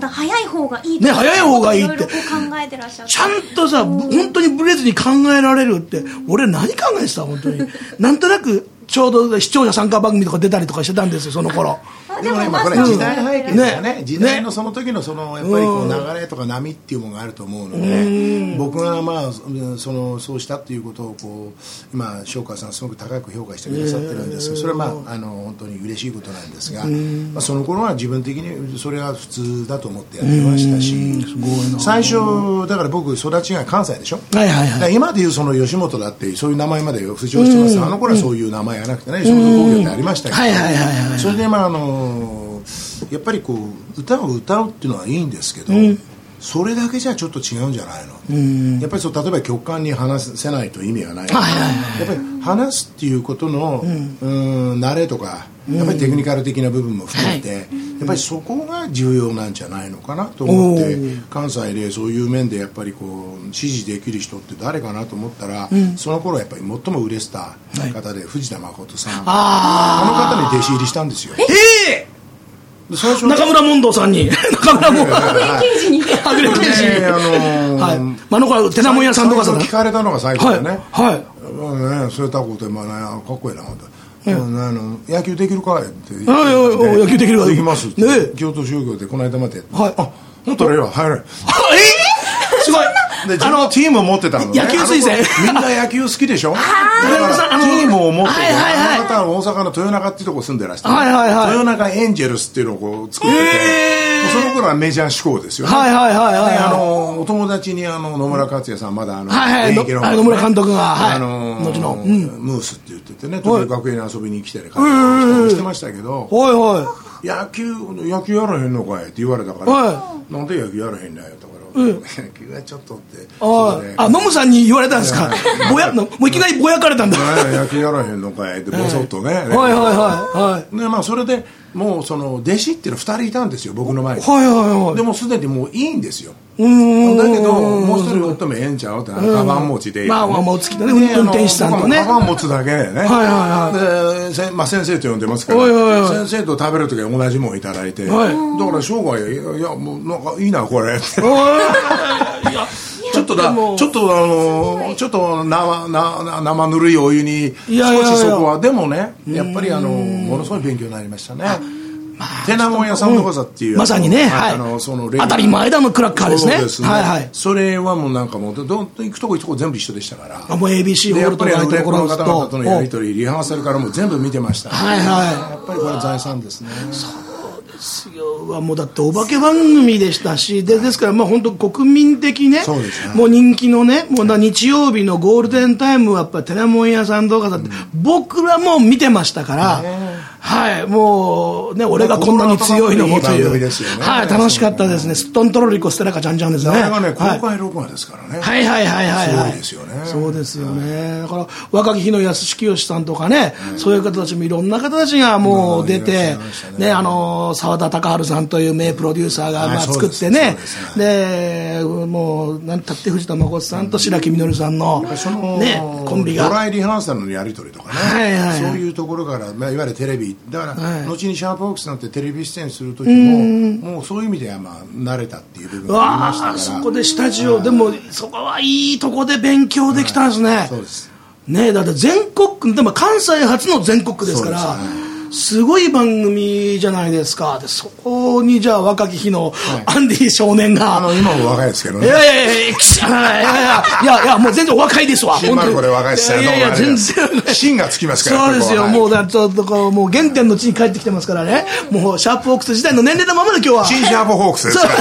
た早い方がいいね、早い方がいいって。いろいろ考えてらっしゃって。 ちゃんとさ、本当にブレずに考えられるって、俺何考えてた本当に。なんとなく、ちょうど視聴者参加番組とか出たりとかしてたんですよ、その頃。 でもね、まあこれ時代背景がね、時代のその時のそのやっぱりこう流れとか波っていうものがあると思うので、僕がまあそのそうしたっていうことをこう今塩川さんすごく高く評価してくださってるんですけど、それはまああの本当に嬉しいことなんですが、まあその頃は自分的にそれは普通だと思ってやってましたし、最初だから僕育ちが関西でしょ。はいはいはい。今でいうその吉本だってそういう名前まで浮上してます。あの頃はそういう名前がなくてね、吉本興業ってありましたけど、はいはいはいはい。それでまああのやっぱりこう歌を歌うっていうのはいいんですけど、うん、それだけじゃちょっと違うんじゃないの、うん、やっぱりそう例えば曲間に話せないと意味がない、はいはいはい、やっぱり話すっていうことの、うん、うん慣れとかやっぱりテクニカル的な部分も含めて、うん、やっぱりそこが重要なんじゃないのかなと思って、関西でそういう面でやっぱりこう支持できる人って誰かなと思ったら、うん、その頃やっぱり最も売れてた方で藤田誠さん、はい、あ, あの方に弟子入りしたんですよ。えー中村問答さんに中村問答はぐれ刑事にはぐれ刑事にあのーはい、あの子はてなもん屋さんとかさ聞かれたのが最初でね、 はいはいね、そういったことで、まあね、かっこいいなと、うん、あの野球できるかって言って、 あ野球できるかできますって、ね、京都商業でこの間まで、はい、あ本当に入れ入れえすごいで自分のチームを持ってたのね。 野球推薦みんな野球好きでしょ。だからチームを持ってて、あの方は大阪の豊中っていうとこ住んでらして、はいはいはい、豊中エンジェルスっていうのをこう作ってて、えー、その頃はメジャー志向ですよね。はいはいはいはい、であのお友達にあの野村克也さんまだあの、はいはい、 の野村監督が、はい、あの後の、うん、ムースって言っててね、時々学園に遊びに来たりしてましたけど、はいはい野球野球やらへんのかいって言われたから、はい、なんで野球やらへんのやと。うん、野球はちょっとってああノムさんに言われたんですか。ぼやもういきなりぼやかれたんだ。 野球やらへんのかいってボソッとね、はいはいはいはいでまあそれでもうその弟子っていうのふたりいたんですよ僕の前に、はいはいはい、でもすでにもういいんですよ。うんだけどもう一人おってもええんちゃうってカバン持ちで、ね、 まあまあもう月だね運転手さんとねカバン持つだけでね、はいはいはい、で、まあ、先生と呼んでますから、はいはいはい、先生と食べるときは同じもんいただいて、はい、だから生涯いやもうなんかいいなこれってちょっとだちょっとあのちょっと生生生ぬるいお湯に少しそこはでもねやっぱりあのものすごい勉強になりましたね。てなもん屋さんとかさっていう、 うん、まさにね、はい、あのその当たり前だのクラッカーですね。そうですね、はいはい、それはもうなんかもうどんどん行くとこ行くとこ全部一緒でしたから、 あもう エービーシー ホールとかのところの方々とのやり取りリハーサルからも全部見てました、はいはい、やっぱりこれは財産ですね。 そうですよ。もうだってお化け番組でしたし、でですからまあ本当国民的ね、そうですねもう人気のね、もう日曜日のゴールデンタイムはやっぱりてなもん屋さんとかだって、うん、僕らも見てましたから、はい、もうね、俺がこんなに強いのもという、いいね、はい、楽しかったですね。すっとんとろりこステラカちゃんちゃんですね。 あれがね、公開録画ですからね。 はいはいはいはい、はい、 すごいですよね。 そうですよね。だから若き日の安清さんとかね、うん、そういう方たちもいろんな方たちがもう出て、うん、ね、あの澤田隆治さんという名プロデューサーがまあ作ってね、でもうなんたって藤田誠さんと白木実さんのねコンビがドライリハーサルのやり取りとかね、はいはいはい、そういうところから、まあ、いわゆるテレビだから、はい、後にシャープホークスなんてテレビ出演する時ももうそういう意味ではまあ慣れたっていう部分がありましたから、 そこでスタジオ、はい、でもそこはいいとこで勉強できたんですね、はい、そうですね。だって全国でも関西初の全国ですから、すごい番組じゃないですか。でそこにじゃあ若き日のアンディ少年が、 はい、あの今も若いですけどね。 いやいやいやいやいやいやいやもう全然お若いですわ。 新丸子で若いですよ。いやいや全然芯がつきますから。 そうですよ。もうだちょっとこうもう原点の地に帰ってきてますからね。もうシャープホークス時代の年齢のままで今日は。 新シャープホークスですから。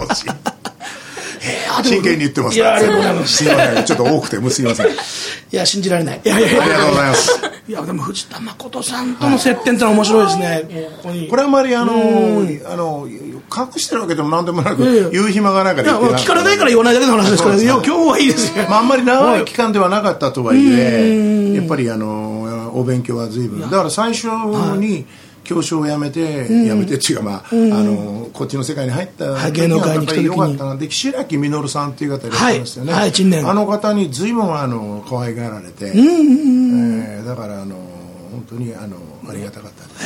真剣に言ってます。いやありがとうございます。すいませんちょっと多くてもすいません。いや信じられない。いやいやいやありがとうございます。いやでも藤田誠さんとの接点ってのは面白いですね。 ここにこれあんまりあのあの隠してるわけでもなんでもなく言う暇がないから言って聞かれないから言わないだけの話ですから、いや今日はいいですよ。 まああんまり長い期間ではなかったとはいえ、やっぱりあのお勉強は随分だから最初に。教師を辞めて、うん、辞めてっていうか、まあうん、あのこっちの世界に入った芸能界に来た時に良かったので白木実さんっていう方いらっしゃいますよね、 はいはい、 あの方に随分あの可愛がられて、うんうんうんえー、だからあの本当にあのありがたかったです。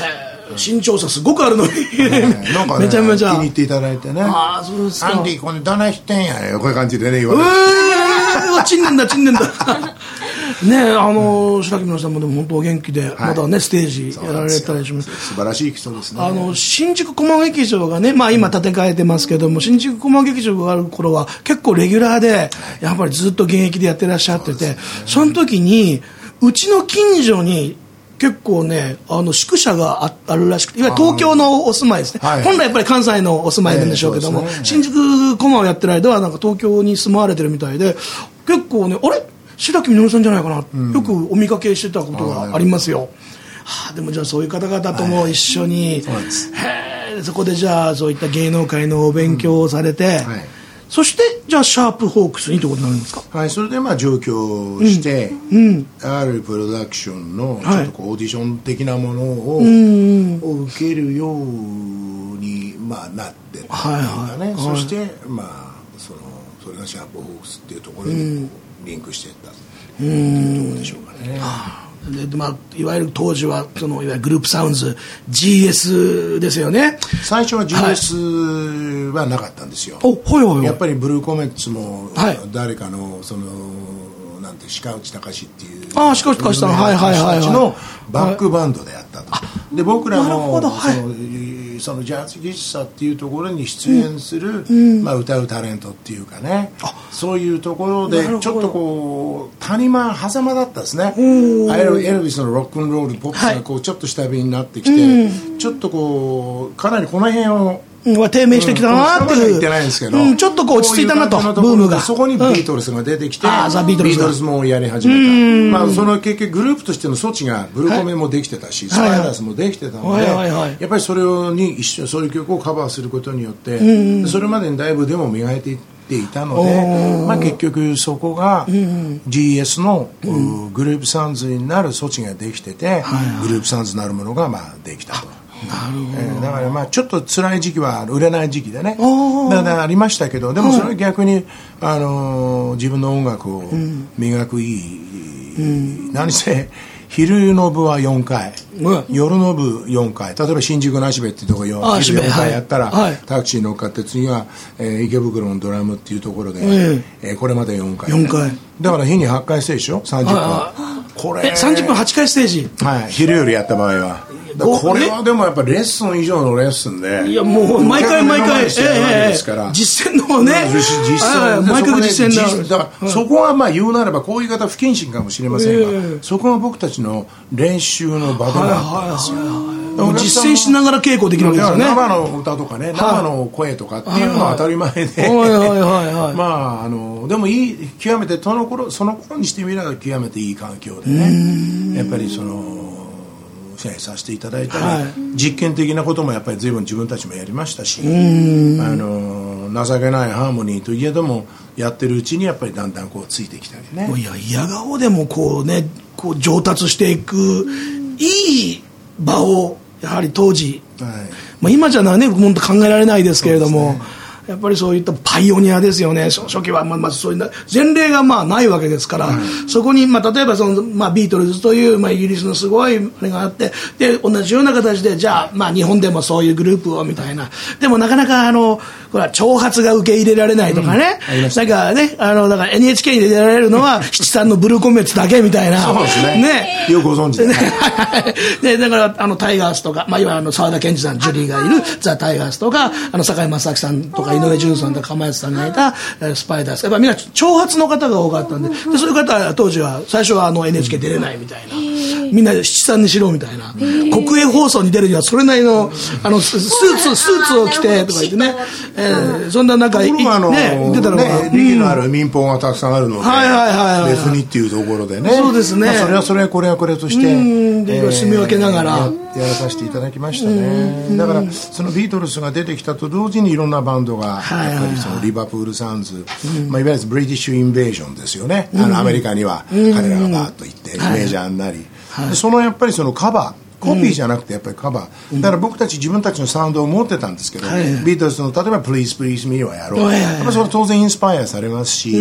身長差すごくあるのに、 なんかね、めちゃめちゃ気に入っていただいてね。 ああ、そうですか。 アンディこれどないしてんやね、こういう感じでね言われて。 うー、ちんねんだちんねんだ。ね、あの白木皆さんもでも本当お元気で、はい、またねステージやられたりします。 素晴らしい人ですね。 あの新宿コマ劇場がね、まあ今建て替えてますけども、新宿コマ劇場がある頃は結構レギュラーでやっぱりずっと現役でやってらっしゃってて、 そ, ね、その時にうちの近所に結構ね、あの宿舎が あ, あるらしくて、いわゆる東京のお住まいですね、はい、本来やっぱり関西のお住まいなんでしょうけども、えーね、新宿コマをやってる間はなんか東京に住まわれてるみたいで、結構ね、あれ白木みのるさんじゃないかな、うん、よくお見かけしてたことがありますよ。はあ、でもじゃあそういう方々とも一緒に、はい、へえ、そこでじゃあそういった芸能界のお勉強をされて、うん、はい、そしてじゃあシャープホークスにということになるんですか。 はい、それでまあ上京して、うんうん、あるプロダクションのちょっとこうオーディション的なものを、はい、を受けるように、まあ、なってったというかね、はいはい、そしてまあそのそれがシャープホークスっていうところに、うん、リンクしていったというところでしょうかね。はあ、 でまあ、いわゆる当時はそのいわゆるグループサウンズ ジーエス ですよね。 最初は ジーエス はなかったんですよ。 はい、お、はいはいはい、 やっぱりブルーコメッツも誰かのそのなんて鹿内隆っていう、 ああ、鹿内隆さん、はいはいはいはい、 のバックバンドでやったと。はい、で僕らもその、はい、そのジャズ喫茶っていうところに出演する、うん、まあ、歌うタレントっていうかね、そういうところでちょっとこう谷間狭間だったですね。エルビスのロックンロールポップスがこうちょっと下火になってきて、はい、ちょっとこうかなりこの辺を低迷してきたなっていう、うん、 言ってないんですけど、 うん、ちょっとこう落ち着いたなと、ブームが。 そこにビートルズが出てきて、うん、 あザビートルズビートルズもやり始めた。まあ、その結局グループとしての措置がブルコメもできてたし、はい、スパイダースもできてたので、はいはいはい、やっぱりそれに一緒そういう曲をカバーすることによって、うん、それまでにだいぶでも磨いていっていたので、まあ、結局そこが ジーエス の、うん、グループサウンズになる措置ができてて、はいはい、グループサウンズになるものがまあできたと。 なるほど、 えー、だからまあちょっと辛い時期は売れない時期でね、だからありましたけど、でもそれは逆に、あのー、自分の音楽を磨くいい、うん、何せ昼の部はよんかい、うん、夜の部よんかい、例えば新宿の芦部っていうところ昼よんかいやったら、はい、タクシー乗っかって次は、えー、池袋のドラムっていうところで、うんえー、これまでよんかい、 よんかいだから日にはちかいステージでしょ、さんじゅっぷん。 これさんじゅっぷんはちかいステージ、 はい、昼よりやった場合はこれはでもやっぱりレッスン以上のレッスンで、 いやもう毎回毎回、ええ、実践のね、 実践毎回実践だ、だからそこはまあ言うなればこういう言い方不謹慎かもしれませんが、そこは僕たちの練習の場でもあったんですよ。 実践しながら稽古できるわけですよね。 生の歌とかね、生の声とかっていうのは当たり前で、まああのでもいい極めてその頃その頃にしてみれば極めていい環境でね、やっぱりそのさせていただいたり、はい、実験的なこともやっぱり随分自分たちもやりましたし、あの情けないハーモニーといえどもやってるうちにやっぱりだんだんこうついてきたりね。 いや嫌顔でもこうねこう上達していくいい場をやはり当時、はい、まあ、今じゃね本当考えられないですけれども、やっぱりそういったパイオニアですよね。初期はまあまずそういう前例がまあないわけですから、はい、そこにまあ例えばその、まあ、ビートルズというまあイギリスのすごいあれがあって、で同じような形でじゃあまあ日本でもそういうグループをみたいな、でもなかなかあのほら挑発が受け入れられないとかね、うん、なんかねあのだから エヌエイチケー に出られるのは七三のブルーコメッツだけみたいな。 そうですね。ねよくご存知で、ねでだからあのタイガースとか、まあ、今あの沢田研二さんジュリーがいるザ・タイガースとか、あの坂井正明さんとか井上順さんとか釜谷さんがいたスパイダース、やっぱみんな挑発の方が多かったんで、でそういう方は当時は最初はあの エヌエイチケー 出れないみたいな、みんな七三にしろみたいな、国営放送に出るにはそれなりのあのスーツスーツを着てとか言ってね、えー、そんな中い、ね、 出たのが利益のある民放がたくさんあるので、はいはいはいはい、別にっていうところでね、 そうですね、 まあ、それはそれこれはこれとして、うんで、えー、住み分けながらや, やらさせていただきましたね。だからそのビートルズが出てきたと同時にいろんなバンドがやっぱりそのリバプールサウンズ、まあ、いわゆるブリティッシュインベージョンですよね、あのアメリカには彼らがバーッと行ってメジャーになり、はい、でそのやっぱりそのカバーコピーじゃなくてやっぱりカバー、うん、だから僕たち自分たちのサウンドを持ってたんですけど、はい、ビートルズの例えば Please Please Me をやろう、はい、やっぱそれ当然インスパイアされますし、うん、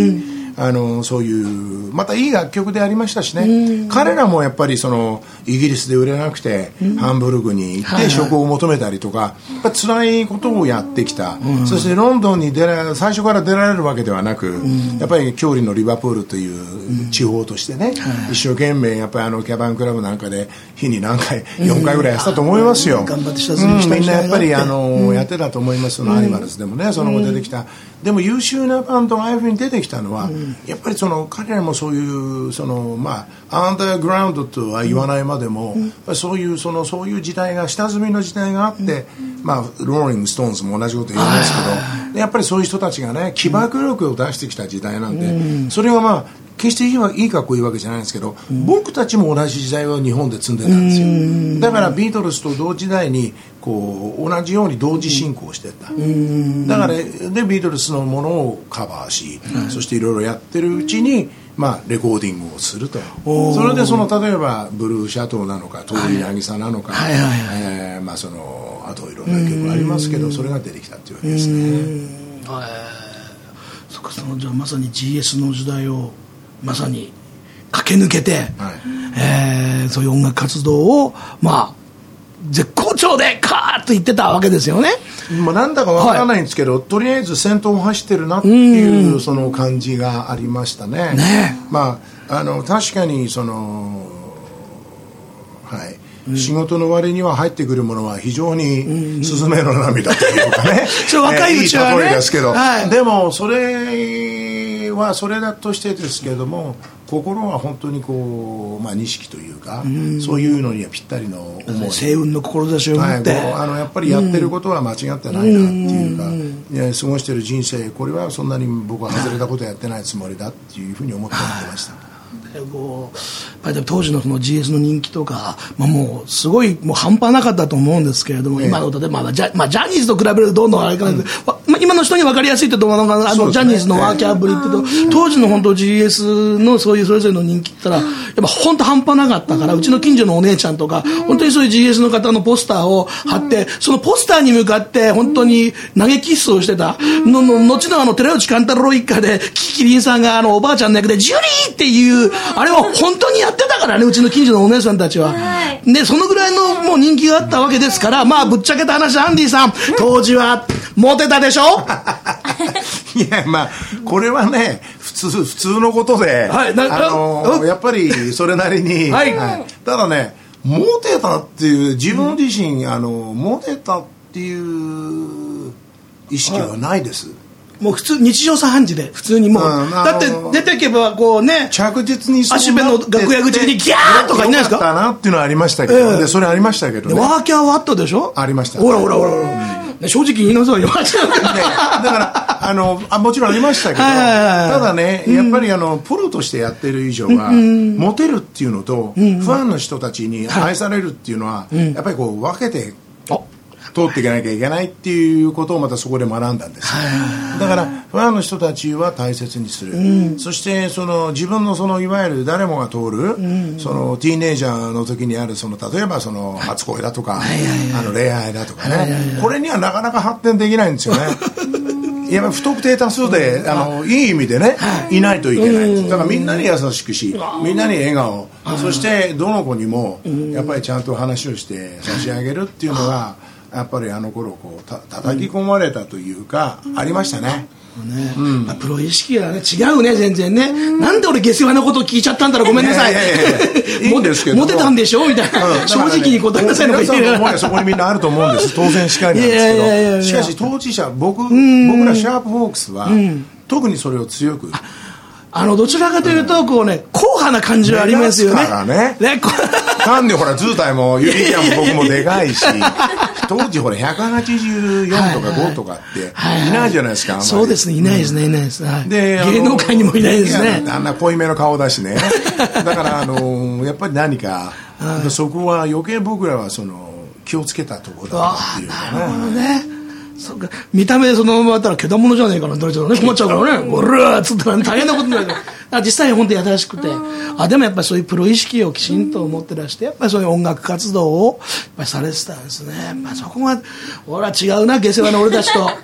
あのそういうまたいい楽曲でありましたしね、彼らもやっぱりそのイギリスで売れなくて、ハンブルグに行って職を求めたりとか、やっぱ辛いことをやってきた、そしてロンドンに出ら最初から出られるわけではなく、やっぱり郷里のリバプールという地方としてね、一生懸命やっぱりあのキャバンクラブなんかで日に何回よんかいぐらいやったと思いますよ。 頑張って下積みしたみんなやっぱりあのやってたと思います。そのアニマルズでもね、その後出てきた。でも優秀なバンドがああいうふうに出てきたのは、やっぱりその彼らもそういうそのまあアンダーグラウンドとは言わないまでも、そういうそのそういう時代が下積みの時代があって、まあローリングストーンズも同じこと言いますけど、やっぱりそういう人たちがね起爆力を出してきた時代なんで、それがまあ決していいわいいかっこいいわけじゃないんですけど、うん、僕たちも同じ時代を日本で積んでたんですよ。だからビートルズと同時代にこう同じように同時進行してた。だからでビートルズのものをカバーし、うん、そしていろいろやってるうちに、まあ、レコーディングをすると。それでその例えばブルーシャトーなのか通り渚なのか、はいはいはいえーまあ、そのあといろんな曲ありますけど、それが出てきたっていうわけですね。はい、 そっか、そのじゃあまさに ジーエス の時代をまさに駆け抜けて、はいえー、そういう音楽活動をまあ絶好調でカーッと言ってたわけですよね。 まあ、なんだかわからないんですけど、はい、とりあえず先頭を走ってるなっていうその感じがありましたね。ねまあ、あの確かにその、はいうん、仕事の割には入ってくるものは非常にスズメの涙というかね若いうちはね、 いい例えですけど、はい、でもそれはそれだとしてですけれども、心は本当にこう、まあ、錦というか、うん、そういうのにはぴったりの思い、 星雲の志を持って、 はい、あのやっぱりやってることは間違ってないなっていうか、うん、いや過ごしてる人生、これはそんなに僕は外れたことやってないつもりだっていうふうに思ってました。 こうやっぱり当時のその ジーエス の人気とか、まあ、もうすごいもう半端なかったと思うんですけれども、ええ、今の例えば、まあジャまあ、ジャニーズと比べるとどんどんあれかな、うんまあ、今の人に分かりやすいってと思うのがあの、ね、ジャニーズのワーキャーぶりってと、ええ、当時の本当 ジーエス のそういうそれぞれの人気って言ったらやっぱ本当半端なかったから、うちの近所のお姉ちゃんとか本当にそういう ジーエス の方のポスターを貼って、そのポスターに向かって本当に投げキッスをしてたのの後のあの寺内貫太郎一家でキキリンさんがあのおばあちゃんの役でジュリーっていうあれを本当にやってたからね、うちの近所のお姉さんたちは、はい、でそのぐらいのもう人気があったわけですから、まあぶっちゃけた話、アンディさん当時はモテたでしょいやまあこれはね普通普通のことで、はい、あのやっぱりそれなりに、はいはい、ただねモテたっていう自分自身、うん、あのモテたっていう意識はないです、はい、もう普通日常茶飯事で普通にもう、うん、だって出てけばこうね着実に足部の楽屋口にギャーとかいないですか。 よかったなっていうのはありましたけど、えー、でそれありましまたけどね。ワーキャーはあったでしょ。 ありました。 ほらほらほらほら、うん、正直言いなさいよだからあのあもちろんありましたけど、ただねやっぱりあのプロとしてやってる以上は、うん、モテるっていうのと、うん、ファンの人たちに愛されるっていうのは、うん、やっぱりこう分けて通っていかなきゃいけないっていうことをまたそこで学んだんです。だからファンの人たちは大切にする、うん、そしてその自分のそのいわゆる誰もが通る、うん、そのティーネイジャーの時にあるその例えばその初恋だとか、はい、あの恋愛だとかね、はいはいはい、これにはなかなか発展できないんですよねやっぱり不特定多数で、あのいい意味でね、いないといけない。だからみんなに優しくし、みんなに笑顔、そしてどの子にもやっぱりちゃんと話をして差し上げるっていうのがやっぱりあの頃こうた叩き込まれたというか、ありましたね。 ねうんまあ、プロ意識はね違うね全然ね、うん、なんで俺下世話のこと聞いちゃったんだろうごめんなさいいいんですけどモテたんでしょみたいな、うんね、正直に答えなさいのが言ってるからそこにみんなあると思うんです当然しかりなんですけどいやいやいやいやしかし当事者 僕, 僕らシャープホークスは、うん、特にそれを強くあのどちらかというとこうね硬派な感じはありますよね。 ねね単にほら図体もユリキャンも僕もでかいし当時ほらひゃくはちじゅうよんとかごとかっていないじゃないですか、はいはい、 そうですねいないですね、うん、いないです、はい、で芸能界にもいないですね。 あんな濃いめの顔だしねだからあのやっぱり何かそこは余計僕らはその気をつけたところだっていうかね。なるほどね。そうか見た目でそのままだったらけだものじゃねえかなって言われちゃうね困っちゃうからねおらーっつったら大変なことになるから実際本当に優しくてあでもやっぱりそういうプロ意識をきちんと持ってらしてやっぱりそういう音楽活動をやっぱりされてたんですね。まあ、そこが俺は違うな下世話の俺たちと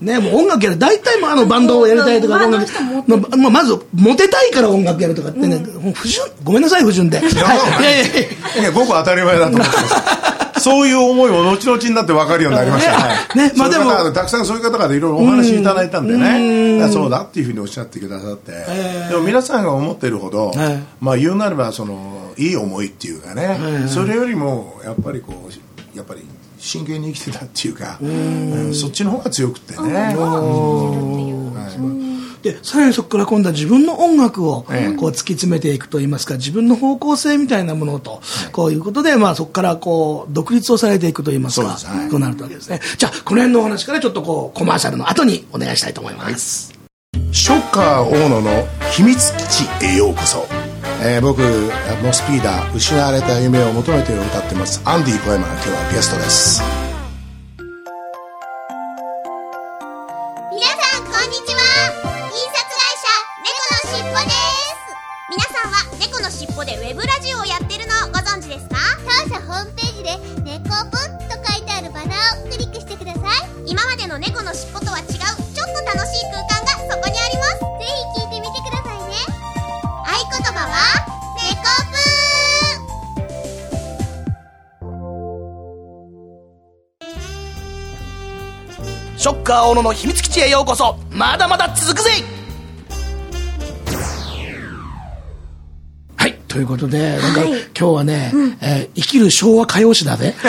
ね、もう音楽やる大体もあのバンドをやりたいとか、音楽まあ、まずモテたいから音楽やるとかってね、うん、不純ごめんなさい不純で、いやいやいやいや僕は当たり前だと思ってますそういう思いも後々になって分かるようになりました、はいね、まあ、でもたくさんそういう方からいろいろお話いただいたんでね、だそうだっていうふうにおっしゃってくださって、えー、でも皆さんが思っているほど、えー、まあ言うなればそのいい思いっていうかね、えー、それよりもやっぱりこうやっぱり真剣に生きてたっていうか、うん、そっちの方が強くってね、はい、でさらにそこから今度は自分の音楽をこう突き詰めていくといいますか、自分の方向性みたいなものとこういうことで、まあ、そこからこう独立をされていくといいますか、そうです、はい、こうなるわけですね。じゃあこの辺のお話からちょっとこうコマーシャルの後にお願いしたいと思います、はい、 ショッカー大野の秘密基地へようこそ。えー、僕モスピーダー失われた夢を求めて歌ってますアンディ小山が今日はゲストです。 皆さんこんにちは。印刷会社猫のしっぽです。皆さんは猫のしっぽでウェブラジオをやってるのをご存知ですか？当社ホームページで猫ぽと書いてあるバナーをクリックしてください。今までの猫のしっぽとは違うちょっと楽しい空間がそこにあります。ぜひ聞いてみてくださいね。合言葉は猫ぷー。ショッカー大野の秘密基地へようこそ。まだまだ続くぜ。はい、ということでなんか、はい、今日はね、うん、えー、生きる昭和歌謡史だぜ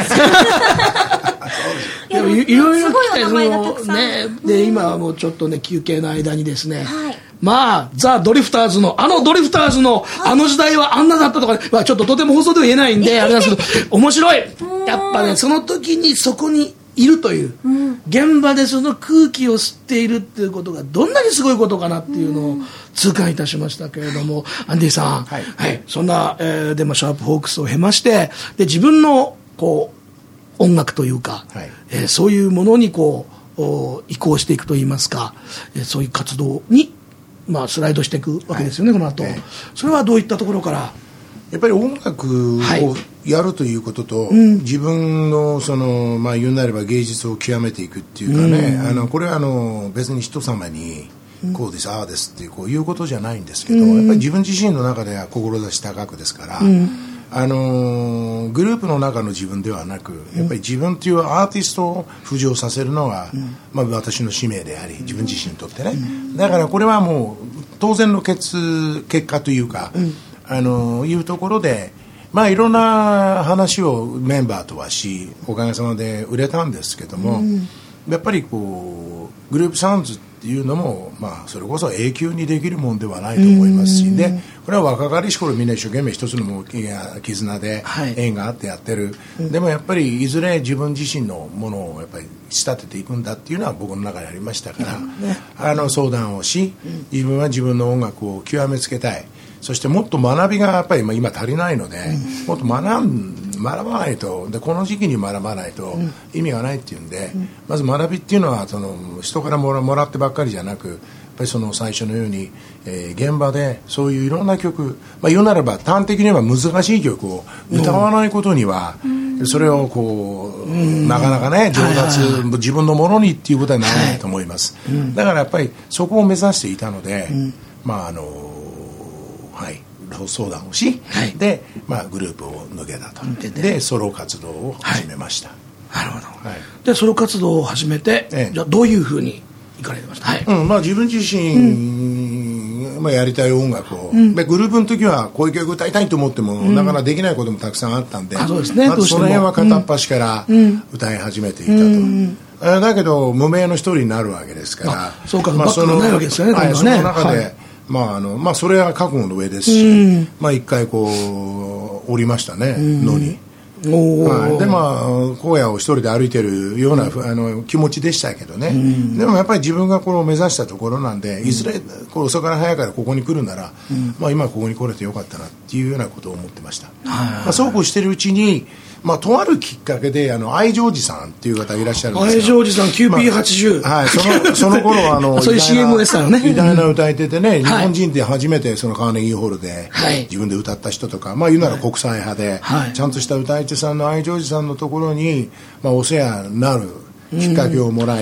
いやいろいろ聞きたい、そのね、で今はもうちょっとね休憩の間にですね、はい、まあザ・ドリフターズのあのドリフターズのあの時代はあんなだったとか、まあ、ちょっととても放送では言えないんであれなんですけど面白い。やっぱねその時にそこにいるという、うん、現場でその空気を吸っているっていうことがどんなにすごいことかなっていうのを痛感いたしましたけれども、アンディさん、はいはい、そんな、えー、でもシャープホークスを経ましてで自分のこう音楽というか、はい、えー、そういうものにこう移行していくといいますか、えー、そういう活動に、まあ、スライドしていくわけですよね、はい、この後、えー、それはどういったところからやっぱり音楽をやるということと、はい、うん、自分のその、まあ、言うなれば芸術を極めていくっていうかね、うん、あのこれはあの別に人様にこうです、うん、ああですっていう、こういうことじゃないんですけど、うん、やっぱり自分自身の中では志高くですから、うん、あのグループの中の自分ではなく、やっぱり自分というアーティストを浮上させるのが、うん、まあ、私の使命であり自分自身にとってね、うん、だからこれはもう当然の 結, 結果というか、うん、あのいうところで、まあ、いろんな話をメンバーとはしおかげさまで売れたんですけども、うん、やっぱりこうグループサウンズっていうのも、まあ、それこそ永久にできるもんではないと思いますし、うん、でこれは若かりし頃みんな一生懸命一つの絆で縁があってやってる、はい、でもやっぱりいずれ自分自身のものをやっぱり仕立てていくんだっていうのは僕の中にありましたから、うんね、あの相談をし、自分は自分の音楽を極めつけたい、そしてもっと学びがやっぱり今足りないので、うん、もっと学ん学ばないと、でこの時期に学ばないと意味がないっていうんで、うん、まず学びっていうのはその人からも ら, もらってばっかりじゃなく、やっぱりその最初のように、えー、現場でそういういろんな曲、まあ、言うならば端的には難しい曲を歌わないことには、うん、それをこう、うん、なかなかね上達、はいはい、自分のものにっていうことはならないと思います、はい、うん、だからやっぱりそこを目指していたので、うん、まああのはい、相談をし、はい、で、まあ、グループを抜けたと、でソロ活動を始めました、 はい、なるほど、はい、でソロ活動を始めて、ええ、じゃあどういうふうにいかれてました？はい、うん、まあ、 自分自身、うん、まあ、やりたい音楽を、うん、でグループの時はこういう曲歌いたいと思っても、うん、なかなかできないこともたくさんあったんで、 あ、そうですね、 まずその辺は片っ端から歌い始めていたと、うん、だけど無名の一人になるわけですから、 そうか、まあ、その、ないわけですよね、はい、 その中で、はい、まああのまあ、それは覚悟の上ですし、うん、まあ、一回こう降りましたね、うん、野に、はい、でまあ荒野を一人で歩いてるような、うん、あの気持ちでしたけどね、うん、でもやっぱり自分がこれ目指したところなんで、うん、いずれこう遅から早からここに来るなら、うん、まあ、今ここに来れてよかったなっていうようなことを思ってました、まあ、そうこうしてるうちに、まあ、とあるきっかけであの愛情寺さんっていう方いらっしゃるんです愛情寺さん キューピーはちじゅう、 まあ、はい、そのその頃はあのそういう シーエム でしたよね、 偉大な歌い手でね、日本人で初めてそのカーネギーホールで自分で歌った人とか、まあ、言うなら国際派で、はい、ちゃんとした歌い手さんの愛情寺さんのところに、まあ、お世話になるきっかけをもらい、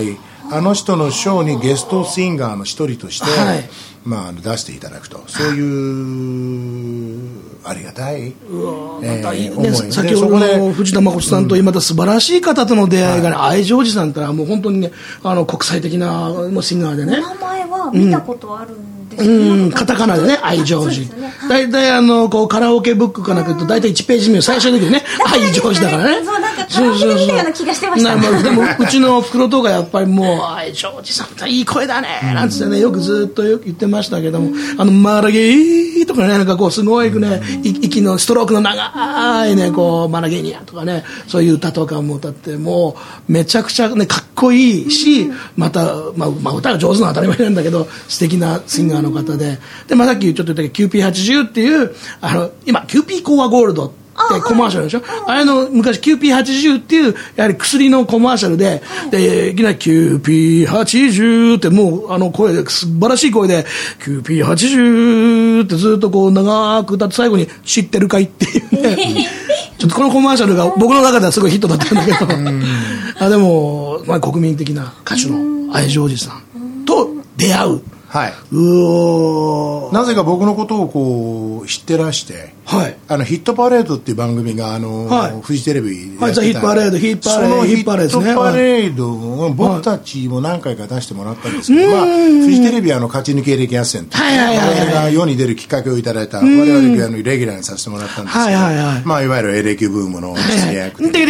あの人のショーにゲストシンガーの一人として、はい、まあ、出していただくと、そういうありがたい、うわ、えー、またいいね、 先ほどの藤田誠さんというまた素晴らしい方との出会いがね、はい、愛情寺さんってのはもう本当にね、あの国際的なシンガーでね、 お名前は見たことあるんですけど、 うんうん、カタカナでね、愛情寺、大体、ね、あのこうカラオケブックかなんかと大体いちページ目最初の時にね、愛情寺だからね、 そうなんかカラオケで見たような気がしてました。 まあ、でもうちの袋とかやっぱりもう愛情寺さんっていい声だねなんつってね、よくずっとよく言ってましたけども、あのマラゲーとかね、なんかこうすごいね、息のストロークの長いね、こうマラゲニアとかね、そういう歌とかも歌ってもうめちゃくちゃねかっこいいし、また、まあ、まあ歌が上手なのは当たり前なんだけど素敵なシンガーの方で、で、まあ、さっきちょっと言ったけど キューピーはちじゅう っていうあの今キューピーコアゴールドってコマーシャルでしょ、あれの昔 キューピーはちじゅう っていうやはり薬のコマーシャルで、でいきなり キューピーはちじゅう ってもうあの声で素晴らしい声で キューピーはちじゅう ってずっとこう長く歌って最後に知ってるかいっていうねちょっとこのコマーシャルが僕の中ではすごいヒットだったんだけどあ、でも、まあ、国民的な歌手の愛情寺さんと出会う、 はい、 うおなぜか僕のことをこう知ってらして、はい、あのヒットパレードっていう番組があの、はい、フジテレビでやってた、はい、 ヒットパレードヒットパレードヒットパレードを僕たちも何回か出してもらったんですけど、はい、まあ、フジテレビはあの勝ち抜きエレキ合戦っていう、はいはいはいはい、我々が世に出るきっかけをいただいた我々がレギュラーにさせてもらったんですけど、はいはいはい、まあ、いわゆるエレキブームの火付け役で、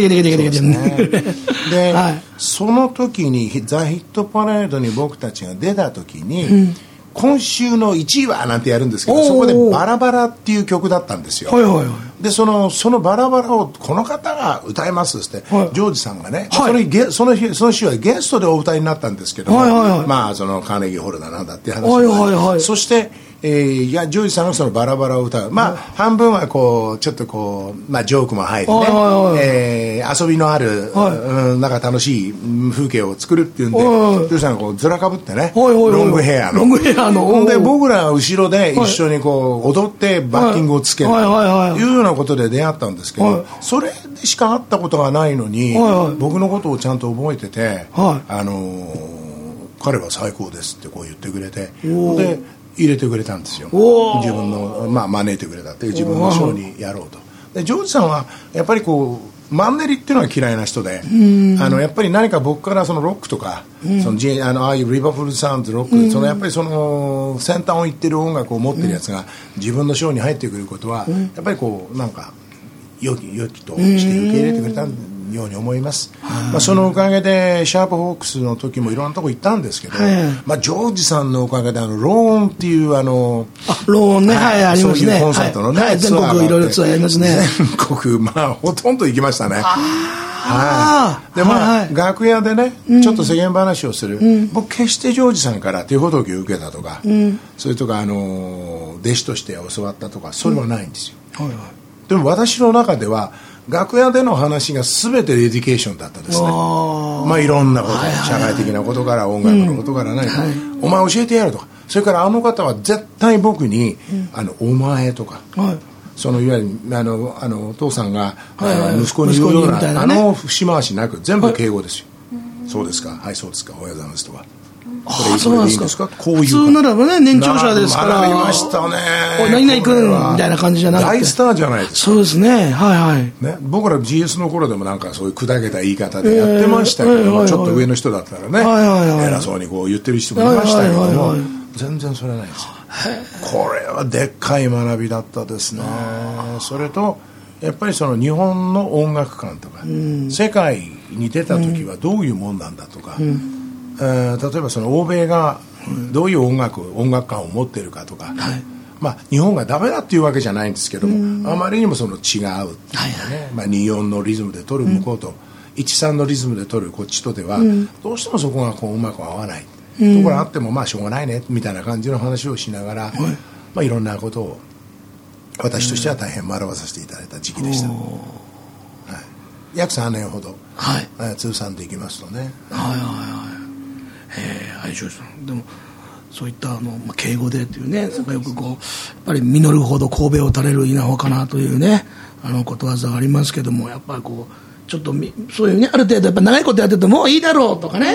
で、はい、その時にザ・ヒットパレードに僕たちが出た時に、うん、今週のいちいはなんてやるんですけど、そこでバラバラっていう曲だったんですよ、はいはいはい、でそのそのバラバラをこの方が歌いますって、はい、ジョージさんがね、はい、そのゲその日その週はゲストでお歌いになったんですけども、はいはいはい、まあそのカーネギーホールだなんだっていう話を、はいはいはい、そしてえー、いやジョージさんがそのバラバラを歌う、まあ、はい、半分はこうちょっとこう、まあ、ジョークも入るね、はいはいはい、えー、遊びのある、はい、うん、なんか楽しい風景を作るっていうんで、はいはい、ジョージさんがこうずらかぶってね、はいはいはい、ロングヘアのロングヘアので僕らは後ろで一緒にこう踊ってバッキングをつけるというようなことで出会ったんですけど、はい、それでしか会ったことがないのに、はいはい、僕のことをちゃんと覚えてて、はい、あのー、彼は最高ですってこう言ってくれて、で入れてくれたんですよ、自分の、まあ、招いてくれたっていう自分のショーにやろうと。でジョージさんはやっぱりこうマンネリっていうのは嫌いな人で、あのやっぱり何か僕からそのロックとか、そのあのああいうリバプールサウンドロック、そのやっぱりその先端を行ってる音楽を持ってるやつが自分のショーに入ってくることはやっぱりこうなんか良き良きとして受け入れてくれたように思います、まあ、そのおかげでシャープホークスの時もいろんなとこ行ったんですけど、まあ、ジョージさんのおかげであのローンっていうあのあローンね、はい、はい、ありますね、 そういうコンサートのね、 はいはい、全国いろいろツアーやりますね、 全国まあほとんど行きましたね。はい、でまあ、はいはい、楽屋でね、うん、ちょっと世間話をする、うん、僕決してジョージさんから手ほどきを受けたとか、うん、それとかあの弟子として教わったとかそれはないんですよ、うん、はいはい、でも私の中では楽屋での話が全てエデュケーションだったですね。まあいろんなこと、はいはいはい、社会的なことから音楽のことから何か、うん、はい、お前教えてやるとか、それからあの方は絶対僕に、うん、あのお前とか、はい、そのいわゆるあのあのお父さんが、はいはい、息子に言うような、ね、あの節回しなく全部敬語ですよ、はい、そうですか、はいそうですか、おはようございますとか、 これそうなんですか。こういう普通ならばね、年長者ですから、 学びましたね、 何々君みたいな感じじゃなくて大スターじゃないですか。 そうですね、はいはい、 ね、僕ら ジーエス の頃でもなんかそういう砕けた言い方でやってましたけど、えーはいはいはい、ちょっと上の人だったらね、はいはいはい、偉そうにこう言ってる人もいましたけども、はいはいはいはい、全然それないですよ。これはでっかい学びだったですね。それとやっぱりその日本の音楽観とか、うん、世界に出た時はどういうもんなんだとか、うん、えー、例えばその欧米がどういう音楽、音楽観を持っているかとか、はい、まあ、日本がダメだっていうわけじゃないんですけども、うん、あまりにもその違うっていうかね、はいはい、まあ、によんのリズムで取る向こうと、うん、いちさんのリズムで取るこっちとでは、うん、どうしてもそこがこううまく合わない、うん、ところあってもまあしょうがないねみたいな感じの話をしながら、はい、まあ、いろんなことを私としては大変学ばさせていただいた時期でした、はい、約さんねんほど、はい、通算でいきますとね、はいはいはい、 えー、愛情さんでもそういったあの、まあ、敬語でというね、それからよくこうやっぱり実るほど神戸を垂れる稲穂かなというね、あのことわざがありますけども、やっぱりこうちょっとそういうね、ある程度やっぱ長いことやっててもういいだろうとかね、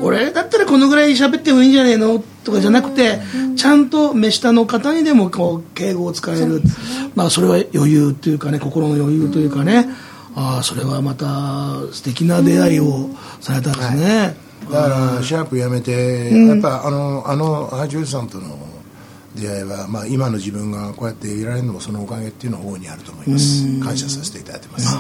俺だったらこのぐらい喋ってもいいんじゃねえのとかじゃなくて、ちゃんと目下の方にでもこう敬語を使える、まあ、それは余裕というかね、心の余裕というかね、ああそれはまた素敵な出会いをされたんですね、はい、 だからシャープ辞めて、うん、やっぱあのあのハジュさんとの出会いは、まあ、今の自分がこうやっていられるのもそのおかげっていうのは大いにあると思います。感謝させていただいてます、はい、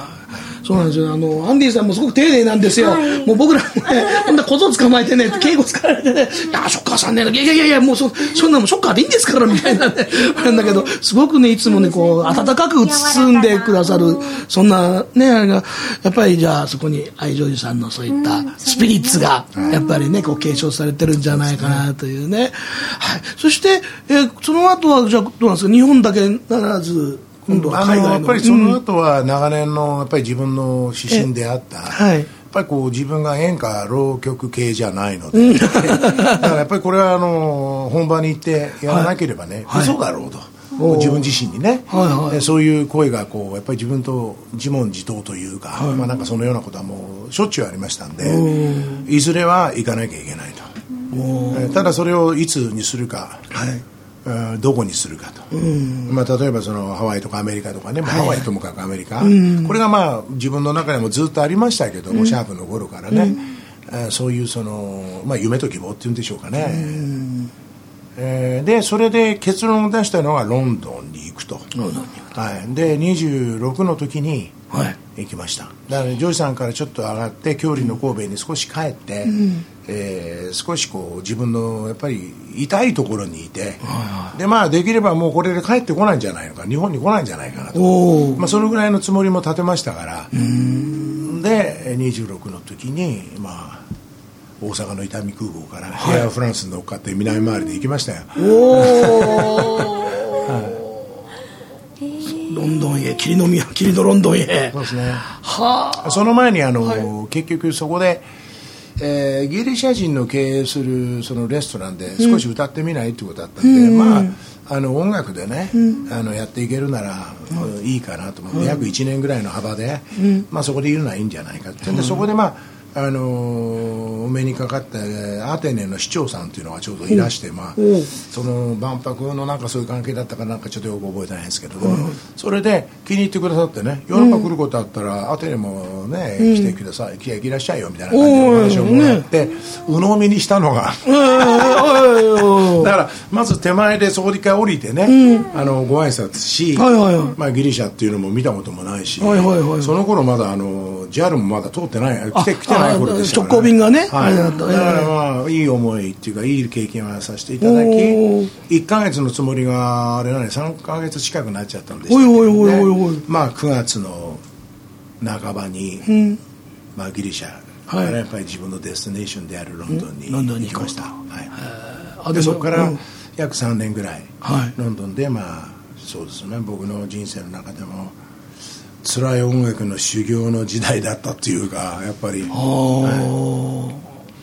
そうなんですよ。あのアンディさんもすごく丁寧なんですよ、はい、もう僕らもねこんな小僧捕まえてね敬語使われてね、いやショッカーさんね、いやいやいやもう そ, そんなもんショッカーでいいんですからみたいなねあれなんだけど、すごくねいつもねこう温かく包んでくださる、そんなねあれがやっぱり、じゃあそこに愛ジョージさんのそういったスピリッツがやっぱりねこう継承されてるんじゃないかなというね、はい、そして、えー、その後はじゃあどうなんですか、日本だけならず今度は海外の、 やっぱりその後は長年のやっぱり自分の指針であった、はい、やっぱりこう自分が演歌浪曲系じゃないので、だからやっぱりこれはあの本場に行ってやらなければね、はい、嘘だろうと、はい、自分自身にね、はいはい、そういう声がこうやっぱり自分と自問自答というか、はい、まあ、なんかそのようなことはもうしょっちゅうありましたんで、いずれは行かなきゃいけないと、ただそれをいつにするか、はい、どこにするかと、うん、まあ、例えばそのハワイとかアメリカとかね、まあ、ハワイともかくアメリカ、うん、これがまあ自分の中でもずっとありましたけども、うん、シャープの頃からね、うん、そういうその、まあ、夢と希望っていうんでしょうかね、うん、えー、でそれで結論を出したのはロンドンに行くと、はい、でにじゅうろくの時に行きました。だからジョージさんからちょっと上がって郷里の神戸に少し帰って、うん、えー、少しこう自分のやっぱり痛いところにいて、はい、でまあできればもうこれで帰ってこないんじゃないのか、日本に来ないんじゃないかなと、まあ、そのぐらいのつもりも立てましたから、うん、でにじゅうろくの時にまあ大阪の伊丹空港からエアフランスに乗っかって南回りで行きましたよ。おはい、ロンドンへ、霧の宮、霧のロンドンへ。 そうですね。はあ。その前にあの、はい、結局そこで、えー、ギリシャ人の経営するそのレストランで少し歌ってみないってことだったんで、うん、まああの音楽でね、うん、あのやっていけるなら、うん、いいかなと思って、うん、約いちねんぐらいの幅で、うん、まあそこでいるのはいいんじゃないかって、うん、でそこでまああのー、お目にかかったアテネの市長さんというのがちょうどいらして、まあ、その万博のなんかそういう関係だったかなんかちょっとよく覚えてないんですけど、うん、それで気に入ってくださってね、ヨーロッパ来ることあったら、うん、アテネもね、来てください、来ていらっしゃいよみたいな感じのお話をもらって、鵜呑みにしたのがだからまず手前でそこで一回降りてね、うん、あのご挨拶し、はいはいはい、まあ、ギリシャっていうのも見たこともないし、はいはいはい、その頃まだあの ジャル もまだ通ってない、来て来てない直行便がね、 はい、だからまあいい思いっていうかいい経験をさせていただき、いっかげつのつもりがあれなにさんかげつ近くなっちゃったんでしたけどね、まあくがつの半ばに、うん、まあ、ギリシャからやっぱり自分のデスティネーションであるロンドンに行きました、はい、でそこから約さんねんぐらい、はい、ロンドンでまあそうですね、僕の人生の中でも辛い音楽の修行の時代だったっていうか、やっぱり、はい、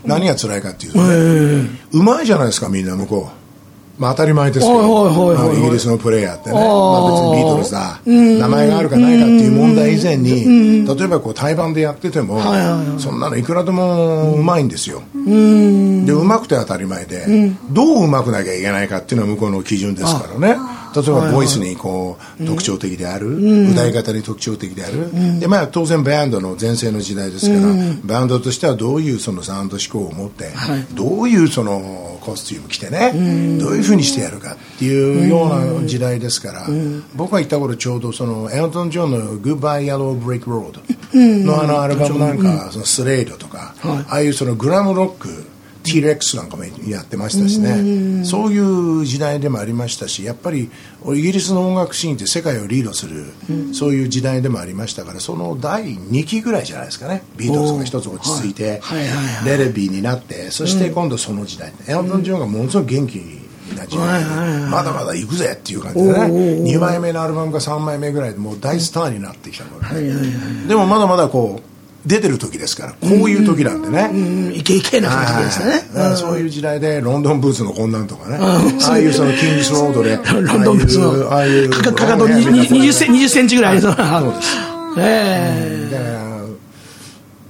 何が辛いかっていうとね、うまいじゃないですかみんな向こう、まあ、当たり前ですけど、イギリスのプレイヤーってね、まあ、別にビートルズだ、名前があるかないかっていう問題以前に、例えばこう対バンでやってても、そんなのいくらでもうまいんですよ。でうまくて当たり前で、どううまくなきゃいけないかっていうのは向こうの基準ですからね。例えばボイスにこう特徴的である、歌い方に特徴的である、で、まあ、当然バンドの全盛の時代ですから、バンドとしてはどういうそのサウンド思考を持って、どういうそのコスチューム着てね、どういうふうにしてやるかっていうような時代ですから、僕が行った頃ちょうどそのエルトン・ジョンの Goodbye Yellow Brick Road のあのアルバムなんか、そのスレイドとか、ああいうそのグラムロックティーレックスなんかもやってましたしね、そういう時代でもありましたし、やっぱりイギリスの音楽シーンって世界をリードする、そういう時代でもありましたから、そのだいにきぐらいじゃないですかね、ビートルズが一つ落ち着いて、レレビーになって、そして今度その時代、エルトン・ジョンがものすごく元気な時代で、まだまだ行くぜっていう感じでね、にまいめのアルバムがさんまいめぐらいでもう大スターになってきた頃で、でもまだまだこう出てる時ですから、こういう時なんでね、うんうん、イケイケな感じでしたね、だからそういう時代でロンドンブーツのこんなんとかね、ああいうそのキングスロードでロンドンブーツのああいうかかとにじゅっセンチぐらいありそうな、そうです、えー、だから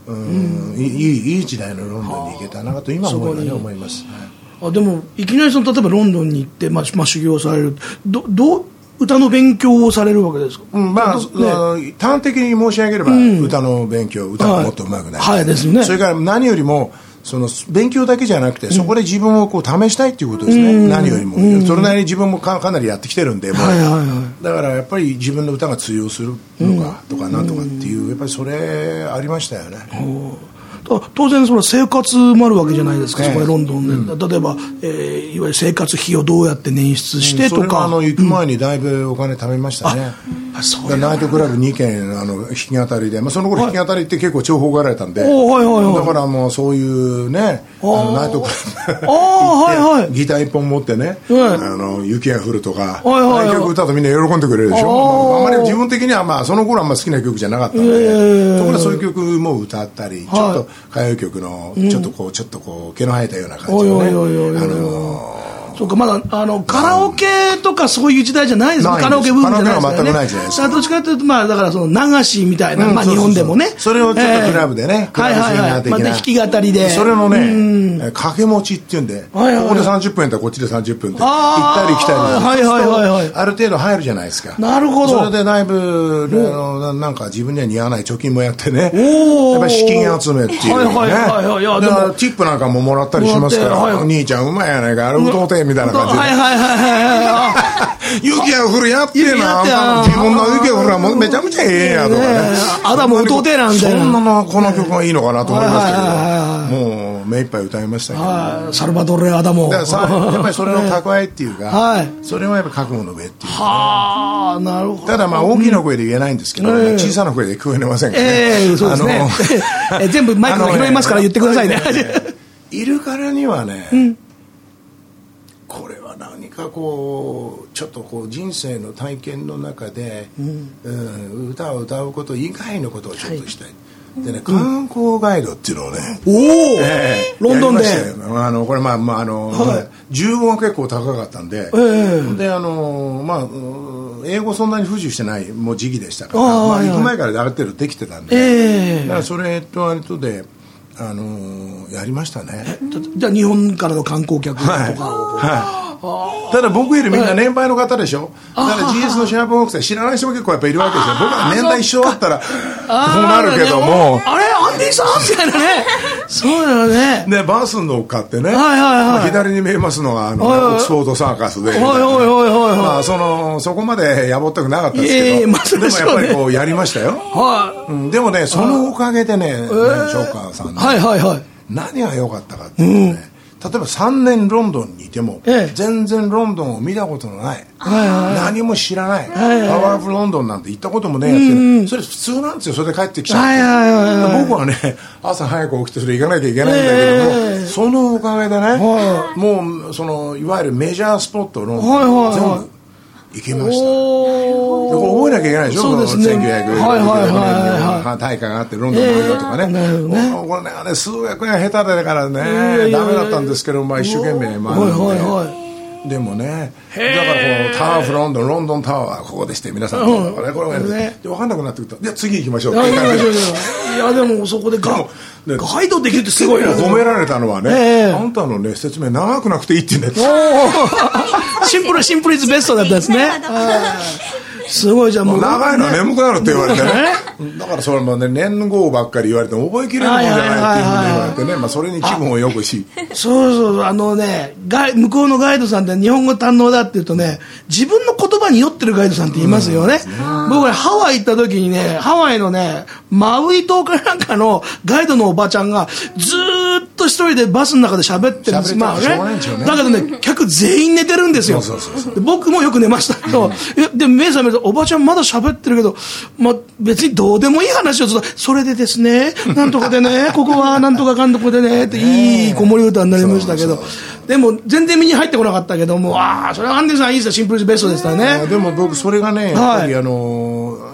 うん、うん、いい、いい時代のロンドンに行けたなと今思いは、ね、思います、 はい、あでもいきなりその例えばロンドンに行って、まあまあ、修行されるどどう歌の勉強をされるわけですか、 うんまあね、端的に申し上げれば、うん、歌の勉強歌がもっと上手くなる、 はいはいですね、 それから何よりもその勉強だけじゃなくて、うん、そこで自分をこう試したいっていうことですね、うん、何よりも、うん、それなりに自分も か, かなりやってきてるんで、もうはいはいはい、だからやっぱり自分の歌が通用するのかとかなんとかっていう、やっぱりそれありましたよね、うん当然その生活もあるわけじゃないですか、えー、そこでロンドンで、うん、例えば、えー、いわゆる生活費をどうやって捻出してとか、うん、それはあの行く前にだいぶお金貯めましたね、うん、あそうナイトクラブにけんあの弾き語りで、まあ、その頃弾き語りって結構重宝がられたんで、はいはいはい、だからもうそういうねあのナイトクラブ行って、はいはい、ギター一本持ってね、はい、あの雪が降るとか、はいはいはい、ああいう曲歌うとみんな喜んでくれるでしょ、あ, まあ、あまり自分的には、まあ、その頃はあんま好きな曲じゃなかったので、ところがそういう曲も歌ったり、はい、ちょっと歌謡曲のちょっとこう、うん、ちょっとこう毛の生えたような感じのね、あのーそうか、まだあのカラオケとかそういう時代じゃないですか、カラオケブームじゃないですからね。カラオケは全くない時代です。どっちかというと、まあ、だからその流しみたいな、うん、まあ、日本でもね、 それをちょっとクラブでね、 えー、はいはいはい、また弾き語りで、 それのね、うん、掛け持ちっていうんで、はいはいはい、ここでさんじゅっぷんやったらこっちでさんじゅっぷんって行ったり来たり、はいはいはいはい、ある程度入るじゃないですか。 なるほど。 それでだいぶあのなんか自分には似合わない貯金もやってね、やっぱり資金集めっていうね、はいはいはいはい、だからティップなんかももらったりしますから、はい、お兄ちゃんうまいやないか、あれ歌うてみたいな感じで。はいはいはいはい、雪が降るやってな、自分の雪が降るはもうめちゃめちゃええやとかね、 あだも歌うてなんで、 そんなのこの曲がいいのかなと思いますけど、もう目いっぱい歌いましたけど、 サルバドレアダモ、 やっぱりそれの蓄えっていうか、それはやっぱ覚悟の上っていうか、なるほど。ただまあ大きな声で言えないんですけど、小さな声で聞こえませんからね、 そうですね、全部マイクが拾いますから言ってくださいね。 いるからにはね、これは何かこうちょっとこう人生の体験の中で、うんうん、歌を歌うこと以外のことをちょっとしたい、はい、でね、観光ガイドっていうのをね、 うん、おえー、ロンドンであのこれまあまああの、はい、重音が結構高かったんで、えー、であのまあ英語そんなに不自由してないもう時期でしたから、まあ、行く前からある程度できてたんで、えー、だからそれとあれとであのー、やりましたね。 じゃあ日本からの観光客とかを、はいはい、ただ僕よりみんな年配の方でしょ、だから ジーエス のシャープ音楽祭知らない人も結構やっぱいるわけですよ。僕は年代一緒だったらこうなるけども、 あれアンディさんみたいなね、そうだよね。 でバス乗っかってね、はいはいはい、まあ、左に見えますのがあのオックスフォードサーカスで、まあそのそこまでやぼったくなかったですけど、まあ、でもやっぱりこうやりましたよ、はい、うん、でもねそのおかげでね、えー、ジョーカーさんね、はいはいはい、何が良かったかっていうとね、うん、例えばさんねんロンドンにいても、ええ、全然ロンドンを見たことのない、はいはい、何も知らない、はいはい、パワーオブロンドンなんて行ったこともねえやってる、うん、それ普通なんですよ。それで帰ってきちゃって、はいはいはい、僕はね朝早く起きてそれ行かなきゃいけないんだけども、えー、そのおかげでね、はい、もうそのいわゆるメジャースポットの、はいはいはい、全部行けました。これ覚えなきゃいけないでしょ。そうですね。せんきゅうひゃくろくじゅうねんに大会があってロンドンの映画とかね。えー、ねこれねあれ数学が下手だからね、えー、ダメだったんですけど、まあ一生懸命まあ、はいはいはい、でもね、だからこうタワーオブロンドン、ロンドンタワーはここでして皆さん、うん、これこれね、分かんなくなってくると、じゃあ次行きましょう。いやいやでもそこでガガイドできるってすごいな。 褒められたのはね、えー、あんたのね説明長くなくていいってね。 シンプルシンプルイズベストだったんですね。すごい。じゃあもう長いのは眠くなるって言われてねだからそれもね年号ばっかり言われても覚えきれるもんじゃないっていうふうに言われてね、まあ、それに気分をよくし、 そうそうそう、あのねガイ向こうのガイドさんって日本語堪能だって言うとね、自分の言葉に酔ってるガイドさんって言いますよね、うん、僕ねハワイ行った時にね、ハワイのねマウイ島かなんかのガイドのおばちゃんがずーっと一人でバスの中で喋ってるんです。まあね、だけどね客全員寝てるんですよ。そうそうそうそう、僕もよく寝ましたけど、うん、で目覚めるとおばちゃんまだ喋ってるけど、まあ、別にどうでもいい話をすると、それでですねなんとかでねここはなんとかかんとこでねっていい子守歌になりましたけど、そうそう、でも全然身に入ってこなかったけども、ああそれはアンディさんいいですよ、シンプルイズベストでしたね。 でも僕それがねやっぱり、はい、あの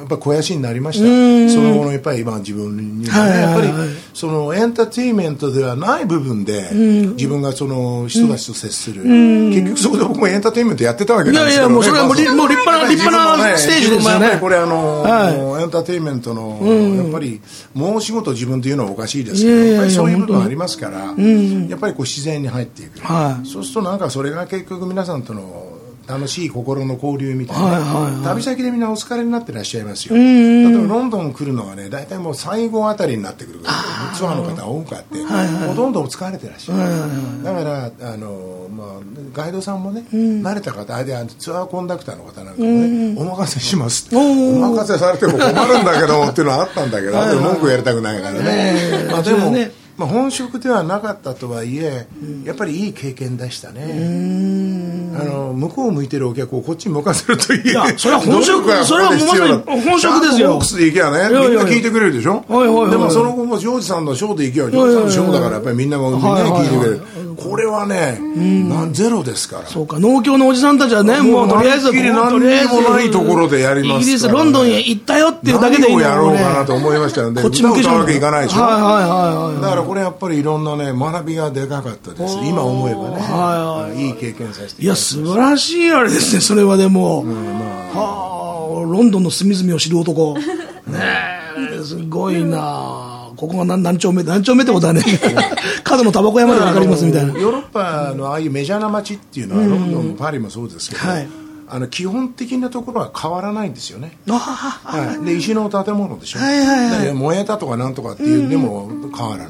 っぱり肥やしになりました。その後のやっぱり今自分にはね、やっぱりそのエンターテインメントではない部分で自分がその人たちと接する、結局そこで僕もエンターテインメントやってたわけなんですけどね。いやいや、もうそれはもう立派な立派なステージですよね。これあの、はい、エンターテインメントの、うん、やっぱりもう仕事自分というのはおかしいですけど、やっぱりそういう部分ありますから、うん、やっぱりこう自然に入っていく、はい、そうするとなんかそれが結局皆さんとの楽しい心の交流みたいな、はいはいはい、旅先でみんなお疲れになってらっしゃいますよ。例えばロンドン来るのはね、大体もう最後あたりになってくるからツアーの方多くあって、はいはい、もうどんどん疲れてらっしゃる、はいはいはい、だからあの、まあ、ガイドさんもね、うん、慣れた方でツアーコンダクターの方なんかもね、お任せしますって、お任せされても困るんだけどっていうのはあったんだけど、はいはい、文句やりたくないからね、まあ、でもね、まあ、本職ではなかったとはいえ、うん、やっぱりいい経験でしたね。うーん、あの向こう向いてるお客をこっちに向かせるという、いやそれは本職、それはもうまさに本職ですよ。ボックスで行けばね、みんな聞いてくれるでしょ。はいはいはい、でもその後もジョージさんのショーで行けばジョージさんのショーだからやっぱりみんながみんなに聞いてくれる、はいはいはい、これはね、なんゼロですから。そうか、農協のおじさんたちはね、もうとりあえず何にもないところでやりますから、ね、イギリスロンドンへ行ったよっていうだけでいいの、ね、何をやろうかなと思いましたよね。こっち向けちゃうわけいかないでしょ。はいはいはいはい、だからこれやっぱりいろんなね、学びがでかかったです。今思えばね、はいはい、いい経験させていただきました。いや素晴らしいあれですね、それは。でも、うん、まあ、はあ、ロンドンの隅々を知る男ねえ、すごいな。ここが 何, 何丁目何丁目ってことはね角のタバコ屋まで分かりますみたいな。ヨーロッパのああいうメジャーな街っていうのは、ロンドンもパリもそうですけど、はい、あの基本的なところは変わらないんですよね。はい、で石の建物でしょ、はいはいはい、燃えたとかなんとかっていうでも変わらない、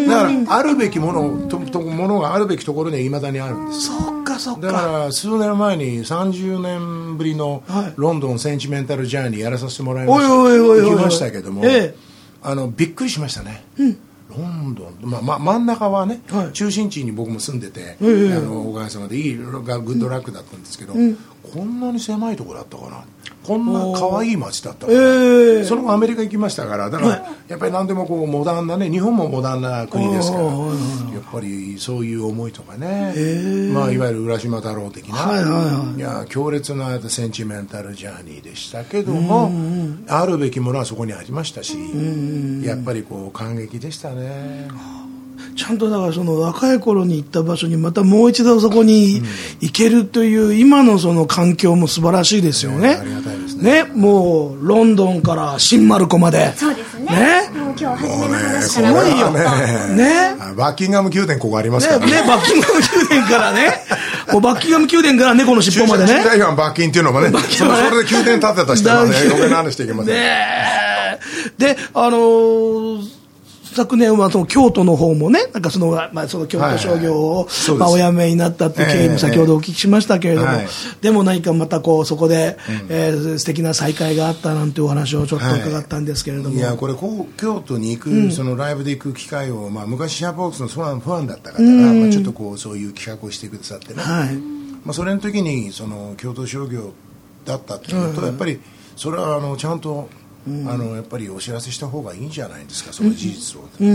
だからあるべきものととものがあるべきところにはいまだにあるんです。そっかそっか。だから数年前にさんじゅうねんぶりのロンドンセンチメンタルジャーニーやらさせてもらいました。おいおいおいおい、行きましたけども、ええ、あのびっくりしましたね、うん、ロンドン、まあまあ、真ん中はね、はい、中心地に僕も住んでて、うん、あのおかげさまでいいグッドラックだったんですけど、うん、こんなに狭いところだったかな、こんな可愛い街だったかな、えー、その後アメリカ行きましたから、だからやっぱり何でもこうモダンなね、日本もモダンな国ですから、やっぱりそういう思いとかね、えーまあ、いわゆる浦島太郎的な、はいはいはい、いや強烈なセンチメンタルジャーニーでしたけども、うんうん、あるべきものはそこにありましたし、うんうん、やっぱりこう感激でしたね。ちゃんとだからその若い頃に行った場所にまたもう一度そこに行けるという今のその環境も素晴らしいですよね。ありがたいですね。ね、もうロンドンから新丸子まで。そうですね。ね、もう今日初めの話から。すごいよね。ね。バッキンガム宮殿ここありますからね。ね、バッキンガム宮殿からね。もうバッキンガム宮殿から猫の尻尾までね。駐車場バッキンっていうのもね。それで宮殿建てた人はね、余計な話していけません。ね。で、あのー。昨年はその京都の方もね、なんかその、まあ、その京都商業を、はいはい、まあ、お辞めになったっていう経緯も先ほどお聞きしましたけれども、えーえー、でも何かまたこうそこで、うんえー、素敵な再会があったなんていうお話をちょっと伺ったんですけれども、はい、いやこれこう京都に行く、うん、そのライブで行く機会を、まあ、昔シャープホークスのファン、ファンだった方が、まあ、ちょっとこうそういう企画をしてくださってね、はいまあ、それの時にその京都商業だったっていうと、うん、やっぱりそれはあのちゃんとうん、あのやっぱりお知らせした方がいいんじゃないですか、その事実を、うんうん、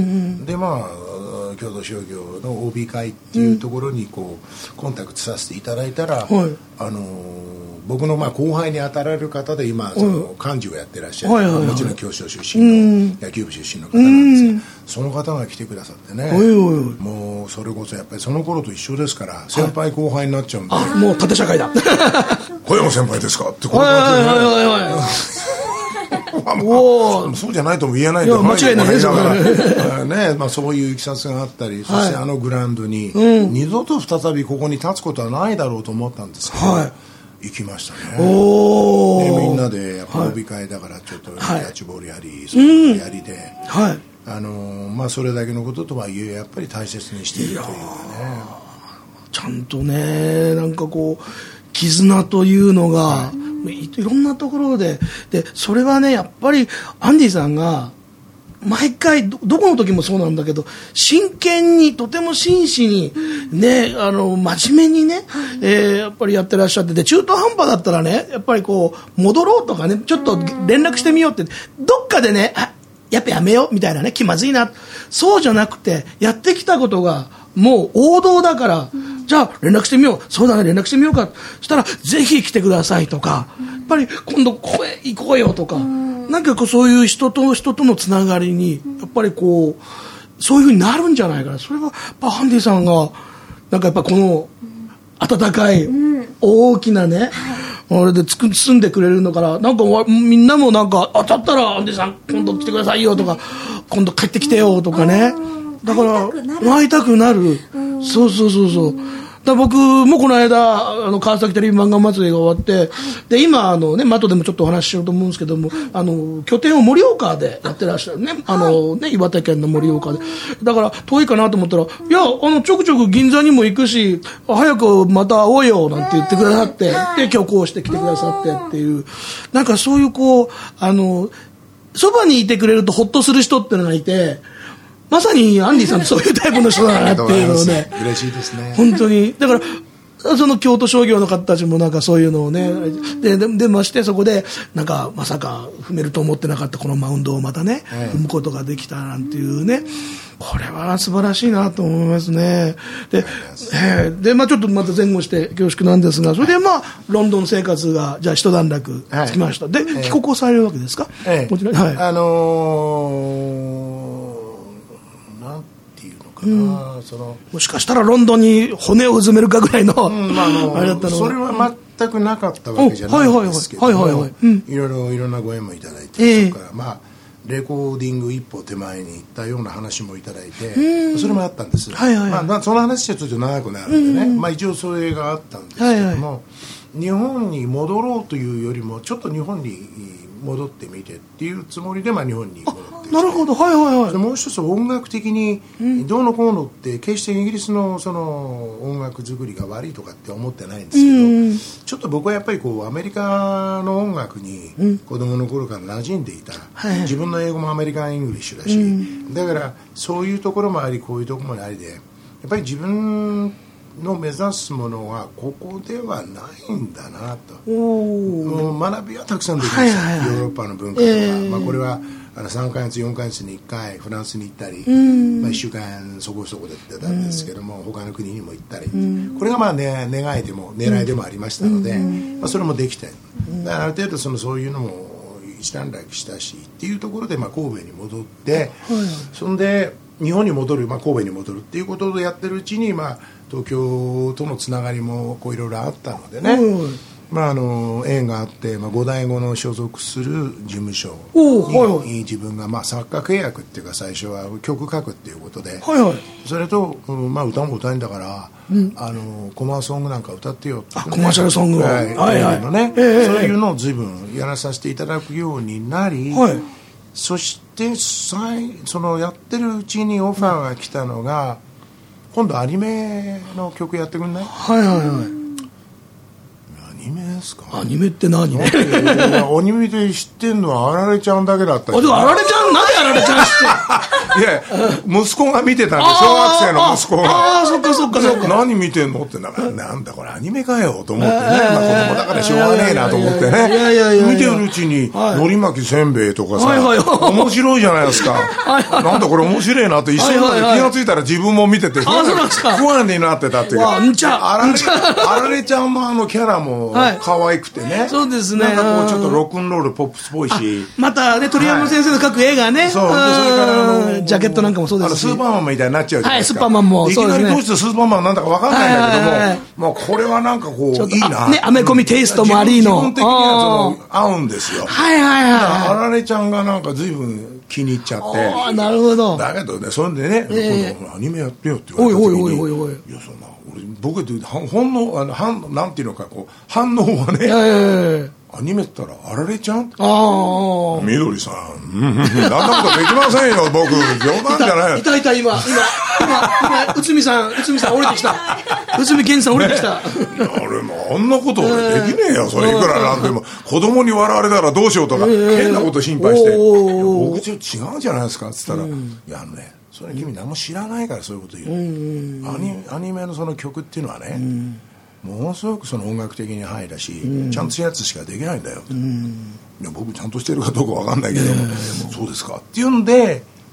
でまあ京都商業の オービー 会っていうところにこうコンタクトさせていただいたら、はい、あの僕のまあ後輩に当たられる方で今その幹事をやってらっしゃる、はいはいはい、もちろん教師出身の野球部出身の方なんですが、うん、その方が来てくださってね、はいはいはい、もうそれこそやっぱりその頃と一緒ですから先輩後輩になっちゃうんで、あもう縦社会だ小山先輩ですかってこれ感じで、はいはいはいはいまあまあ、そうじゃないとも言えないと間違いないですよね、まあ、そういういきさつがあったり、はい、そしてあのグラウンドに、うん、二度と再びここに立つことはないだろうと思ったんですけど、はい、行きましたね。おでみんなでやっぱ帯会だからちょっとキャッチボールやり、はい、そのやりで、うんはい、あのまあ、それだけのこととはいえやっぱり大切にしているというかね、ちゃんとねなんかこう絆というのが、はいいろんなところで、でそれはねやっぱりアンディさんが毎回 ど, どこの時もそうなんだけど真剣にとても真摯に、ね、あの真面目にね、えー、やっぱりやってらっしゃってて、中途半端だったらねやっぱりこう戻ろうとかねちょっと連絡してみようってどっかでねあやっぱやめようみたいなね気まずいな、そうじゃなくてやってきたことがもう王道だから、うん、じゃあ連絡してみよう、そうだね連絡してみようか、そしたらぜひ来てくださいとか、うん、やっぱり今度ここへ行こうよとか、うん、 なんかこうそういう人と人とのつながりにやっぱりこうそういう風になるんじゃないかな。それがハンディさんがなんかやっぱこの温かい大きなね、うん、あれで住んでくれるのからなんかみんなもなんか当たったらハンディさん今度来てくださいよとか今度帰ってきてよとかね、だから会いたくなる、うん、そうそうそうそう、だ僕もこの間あの川崎テレビ漫画祭りが終わって、はい、で今あの、ね、後でもちょっとお話ししようと思うんですけども、はい、あの拠点を盛岡でやってらっしゃるね、あのね、岩手県の盛岡で、だから遠いかなと思ったら、いやあのちょくちょく銀座にも行くし早くまた会おうよなんて言ってくださって、で今日こうして来てくださってっていう、なんかそういうこうあのそばにいてくれるとホッとする人ってのがいて、まさにアンディさんってそういうタイプの人だなっていうのをね嬉しいですね本当に。だからその京都商業の方たちもなんかそういうのをね、で, で, でましてそこでなんかまさか踏めると思ってなかったこのマウンドをまたね、はい、踏むことができたなんていうね、これは素晴らしいなと思いますね。で、えーでまあ、ちょっとまた前後して恐縮なんですが、それでまあロンドン生活がじゃあ一段落つきました、はい、で、えー、帰国をされるわけですか。 えーもちろん、はい、 あのーうん、そのもしかしたらロンドンに骨をうずめるかぐらいの、うんまあ、のあれだったのそれは全くなかったわけじゃないんですけども、いろいろいろんなご縁もいただいて、えー、それからまあレコーディング一歩手前に行ったような話もいただいて、それもあったんです、はいはいはい、まあ、その話はちょっと長くなるんでね、うんまあ、一応それがあったんですけども、はいはい、日本に戻ろうというよりもちょっと日本に戻ってみてっていうつもりで、まあ、日本に戻ってきて、 なるほど、はいはいはい、 もう一つ音楽的にどうのこうのって決してイギリスのその音楽作りが悪いとかって思ってないんですけど、うん、ちょっと僕はやっぱりこうアメリカの音楽に子供の頃から馴染んでいた、うん、自分の英語もアメリカン・イングリッシュだし、うん、だからそういうところもありこういうところもありで、やっぱり自分の目指すものはここではないんだなと。もう学びはたくさんできます、はいはいはい、ヨーロッパの文化とか、えーまあ、これはあのさんかげつよんかげつにいっかいフランスに行ったり、まあ、いっしゅうかんそこそこで出たんですけども、他の国にも行ったり、これがまあ、ね、願いでも狙いでもありましたので、まあ、それもできて、ある程度そのそういうのも一段落したしっていうところで、まあ、神戸に戻って、はい、そんで日本に戻る、まあ、神戸に戻るっていうことをやってるうちに、まあ、東京とのつながりもいろいろあったのでね、うんまあ、あの縁があって、まあ、五代五の所属する事務所に、はいはい、自分が、まあ、作家契約っていうか最初は曲書くっていうことで、はいはい、それと、まあ、歌も歌えんだから、うん、あのコマーソングなんか歌ってよって、ね、 あコマーシャルソングを、 はいはいはいのねえー、そういうのを随分やらさせていただくようになり、はい、そしてそのやってるうちにオファーが来たのが、今度アニメの曲やってくんない？ はいはいはい。 アニメですか？ アニメって何？アニメで知ってんのはあられちゃんだけだったし。 あ、でもあられちゃんなんであられちゃん知ってんいや息子が見てたんで、小学生の息子が。 ああそっかそっかそっか。 何見てんのってなら、なんだこれアニメかよと思ってね。まあ子供だからしょうがねえなと思ってね。見てるうちに海苔巻きせんべいとかさ、面白いじゃないですか。なんだこれ面白いなと一緒に気がついたら自分も見てて不安になってたっていうか。あられちゃんのあのキャラも可愛くてね。 そうですね。 なんかこうちょっとロックンロールポップスっぽいし。 またね鳥山先生の描く絵がね。 そう。それからあのジャケットなんかもそうですし、 スーパーマンみたいになっちゃうじゃないですか。 はい、スーパーマンもいきなりどうしてスーパーマンなんだか分かんないんだけども、まあこれはなんかこういいな。 ね、アメコミテイストもありの。 基本的にはその合うんですよ。 はいはいはい。 あられちゃんがなんか随分気に入っちゃって。 ああ、なるほど。 だけどね、それでね、えー、今度アニメやってよって言われた時に、おいおいおいおいおい。いやそんな俺僕ってほんのあの反なんていうのかこう反応はね。えーアニメって言ったらあられちゃんああみどりさんうん、うん、なんなことできませんよ僕冗談じゃないいたいた今今今今内海さん内海さん降りてきた内海健さん降りてきた、 ね、俺もあんなこと俺できねえよそれいくらなんでも子供に笑われたらどうしようとか変なこと心配して僕ちょっと違うじゃないですかって言ったら、うん、いやあのねそれ君何も知らないからそういうこと言う、うん、アニ、アニメのその曲っていうのはね、うんものすごくその音楽的に入るし、うん、ちゃんとしたやつしかできないんだよ、うん、いや僕ちゃんとしてるかどうか分かんないけども、えー、そうですかっていうんで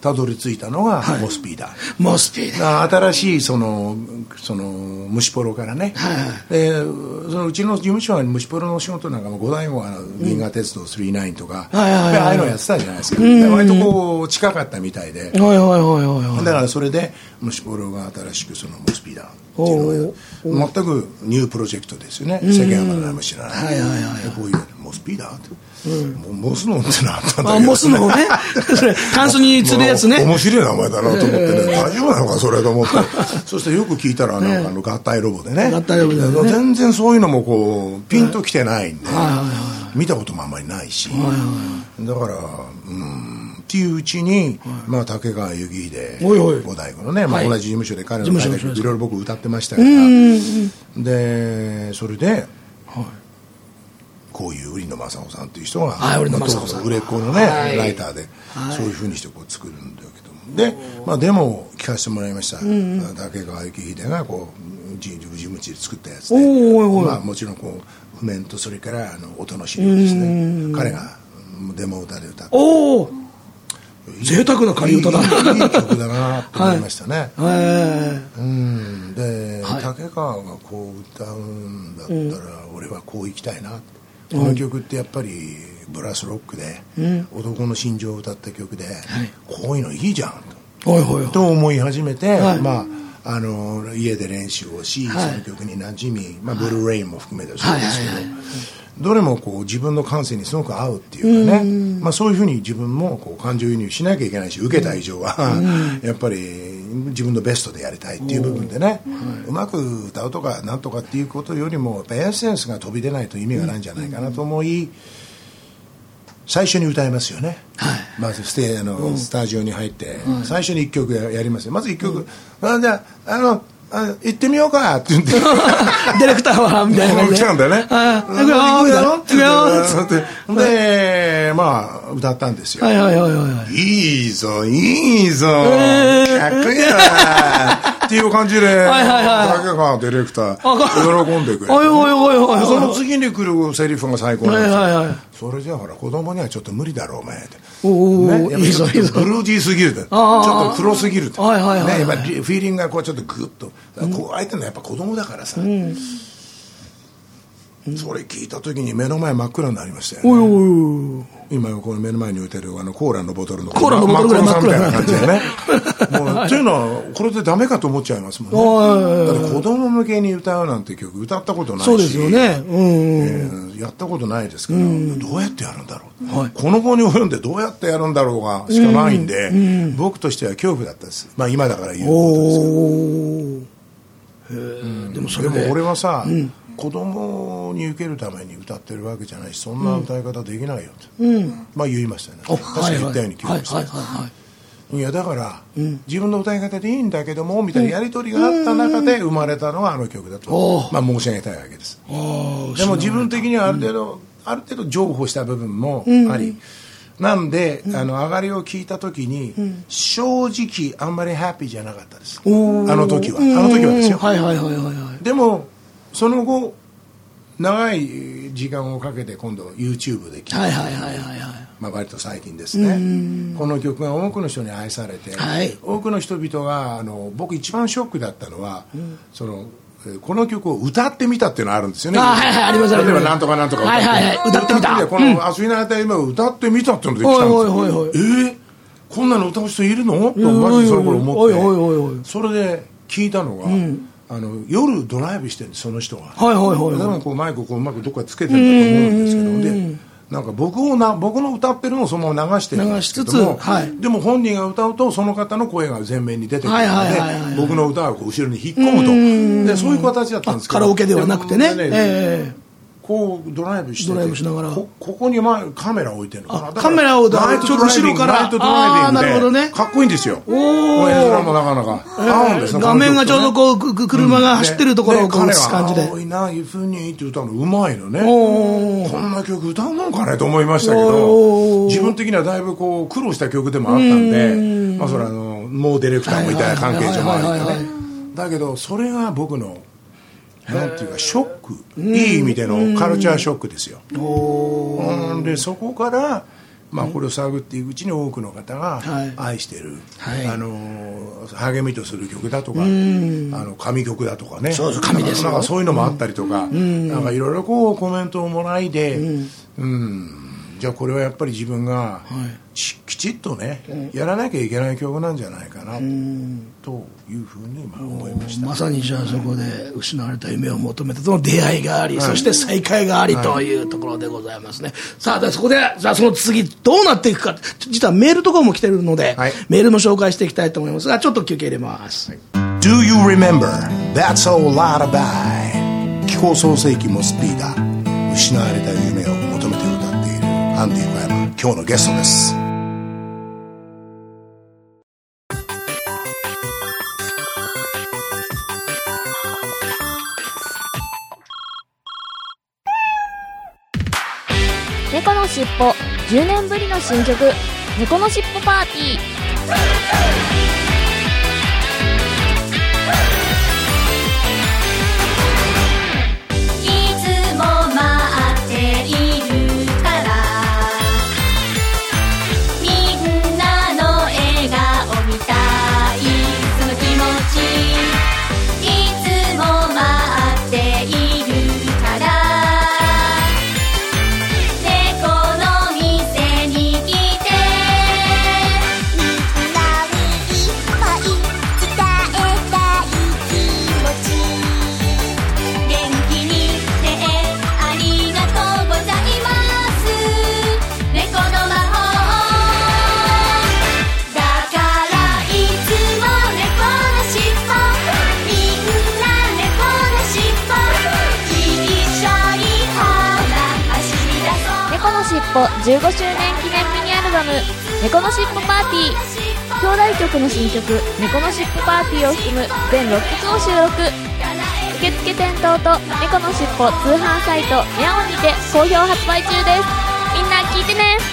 たどり着いたのがモスピーダー、はい、 モスピーダー新しいそのその虫ポロからね、はいはい、でそのうちの事務所は虫ポロの仕事なんかも五代後は銀河鉄道さんじゅうきゅうとか、うん、ああいうのやってたじゃないですか、うん、割とこう近かったみたいで、はいはいはいはい、だからそれで虫ポロが新しくそのモスピーダーっていうのを全くニュープロジェクトですよね、世間はまだ何も知らない、はいはいはいはい、こういうモスピーダーって、うん、モスノンってなったんだけど、あモスノンねタンスに釣るやつね、 面白い名前だなと思ってね、えー、大丈夫なのかそれと思ってそしてよく聞いたらなんかあの合体ロボでね、合体ロボでね、全然そういうのもこうピンときてないんで、はいはいはい、見たこともあんまりないし、はいはい、だからうんっていううちに、はい、まあ、竹川幸秀五代子のね、まあ、同じ事務所で彼の代でいろいろ僕歌ってましたから、でそれで、はい、こういう売野正夫さんっていう人が、はい、まあ、売れっ子のね、はい、ライターで、はい、そういうふうにしてこう作るんだけども、で、まあ、デモを聞かせてもらいました、うん、竹川幸秀がこう自務地で作ったやつで、まあ、もちろんこう譜面とそれからあの音の資料ですね、彼がデモ歌で歌って、 おー贅沢な仮歌だな、いい曲だなと思いましたね、 はい、 うん、で、はい、竹川がこう歌うんだったら、うん、俺はこう行きたいな、この曲ってやっぱりブラスロックで、うん、男の心情を歌った曲で、はい、こういうのいいじゃんと、はいはいはい、と思い始めて、はい、まああの家で練習をし、はい、その曲に馴染み、まあ、ブルーレインも含めてそうですけど、はいはいはいはい、どれもこう自分の感性にすごく合うっていうかね、うん、まあ、そういうふうに自分もこう感情移入しなきゃいけないし、受けた以上は、うん、やっぱり自分のベストでやりたいっていう部分でね、うまく歌うとかなんとかっていうことよりもやっぱエッセンスが飛び出ないと意味がないんじゃないかなと思い、最初に歌いますよね、はい、まずステあの、うん、スタジオに入って、うん、最初にいっきょく や, やりますよ。まずいっきょく、うん、あじゃああのあ行ってみようかって言ってディレクターはみたいな感じで来たんだよね、あ行くよ行くよって言ってでまあ歌ったんですよ、はいはいはいはい、いいぞいいぞ、えー、かっこいいなっていう感じで、はいはいはい、竹川ディレクター喜んでくれて、おいおいおいおい、その次に来るセリフが最高なんですよ、はいはいはい、それじゃあほら子供にはちょっと無理だろうお前って、おお、ね、いいぞいいぞ、ブルージーすぎるって、ちょっと黒すぎるって、はいはいはいはい、ね、やっぱりフィーリングがこうちょっとグッと、うん、こう相手のやっぱ子供だからさ、うん、それ聞いた時に目の前真っ暗になりましたよね、おいおい、今この目の前に置いてるあのコーラのボトルのコーラのボトルぐらい真っ暗な感じでねもうというのはこれでダメかと思っちゃいますもんね。だって子供向けに歌うなんて曲歌ったことないし、 そうですよね、うん、 えー、やったことないですから、うん、どうやってやるんだろう、はい、この子に及んでどうやってやるんだろうがしかないんで、うんうん、僕としては恐怖だったです。まあ今だから言うことですけど、へ、うん、でもそれででも俺はさ、うん、子供に受けるために歌ってるわけじゃないし、そんな歌い方できないよって、うん、まあ言いましたよね。確かに言ったように聞きました、はいはいはいはい、いやだから、うん、自分の歌い方でいいんだけどもみたいなやり取りがあった中で生まれたのがあの曲だと、まあ、申し上げたいわけです。でも自分的にはある程度、うん、ある程度譲歩した部分もあり、うん、なんで、うん、あの上がりを聞いた時に、うん、正直あんまりハッピーじゃなかったです、あの時はあの時はですよ、はいはいはいはいはい、でもその後長い時間をかけて今度 YouTube で聴いて、はいはいはいはいはい、まあ、割と最近ですね、この曲が多くの人に愛されて、はい、多くの人々があの僕一番ショックだったのは、うん、そのこの曲を歌ってみたっていうのがあるんですよね。あ、はいはい、ありますあります。例えばなんとかなんとか歌って、はいはいはい、歌ってみた、この遊びの間今歌ってみたっていうのができたんですよ、うん、おいおいおいおい、えー、こんなの歌う人いるのとマジその頃思って、おいおいおいおい、それで聞いたのが、うん、あの夜ドライブしてるんです、その人が、はいはいはいはい、多分こうマイクをこううまくどっかつけてるんだと思うんですけど、でなんか僕をな僕の歌ってるのをそのまま流してるんですけども、はい、でも本人が歌うとその方の声が前面に出てくるので、はいはいはいはい、僕の歌をこう後ろに引っ込むと、でそういう形だったんですけど、 カラオケではなくてね、ね、えーこうドライブしてて、 ドライブしながら こ, ここに前カメラ置いてるのかな、 カメラをナイトドライビング、ナイトドライビングで、あー、なるほどね、かっこいいんですよ。おお、絵面もなかなか合うんです、ね、 画面がちょうどこう車が走ってるところをこう映す感じで、 青いないうふうにって歌うのうまいのね。おこんな曲歌うのかねと思いましたけど、自分的にはだいぶこう苦労した曲でもあったんで、んまあそれはあのもうディレクターみたいな関係上もあるんでね、だけどそれが僕のなんていうかショック、いい意味でのカルチャーショックですよ。でそこからまあ、これを探っていくうちに多くの方が愛している、はい、あの励みとする曲だとか、あの神曲だとかね、 そうそう神ですよ、 なんかそういうのもあったりとか、うん、なんかいろいろこうコメントをもらいで、うん、うんじゃあこれはやっぱり自分が、はい、きちっとね、うん、やらなきゃいけない曲なんじゃないかな、うん、というふうに今思いました。 まさにじゃあそこで失われた夢を求めてとの出会いがあり、はい、そして再会がありというところでございますね、はい、さあでそこでじゃあその次どうなっていくか、実はメールとかも来てるので、はい、メールも紹介していきたいと思いますが、ちょっと休憩入れます、はい、 Do you remember That's all lullaby 気候創世記モスピーダー失われた夢を求めて歌っているアンディ小山、今日のゲストです。 猫のしっぽじゅうねんぶりの新曲猫のしっぽパーティー。じゅうごしゅうねん記念ミニアルバム猫のしっぽパーティー、兄弟曲の新曲猫のしっぽパーティーを含む全ろっきょくを収録。受付店頭と猫のしっぽ通販サイトネオンにて好評発売中です。みんな聞いてね。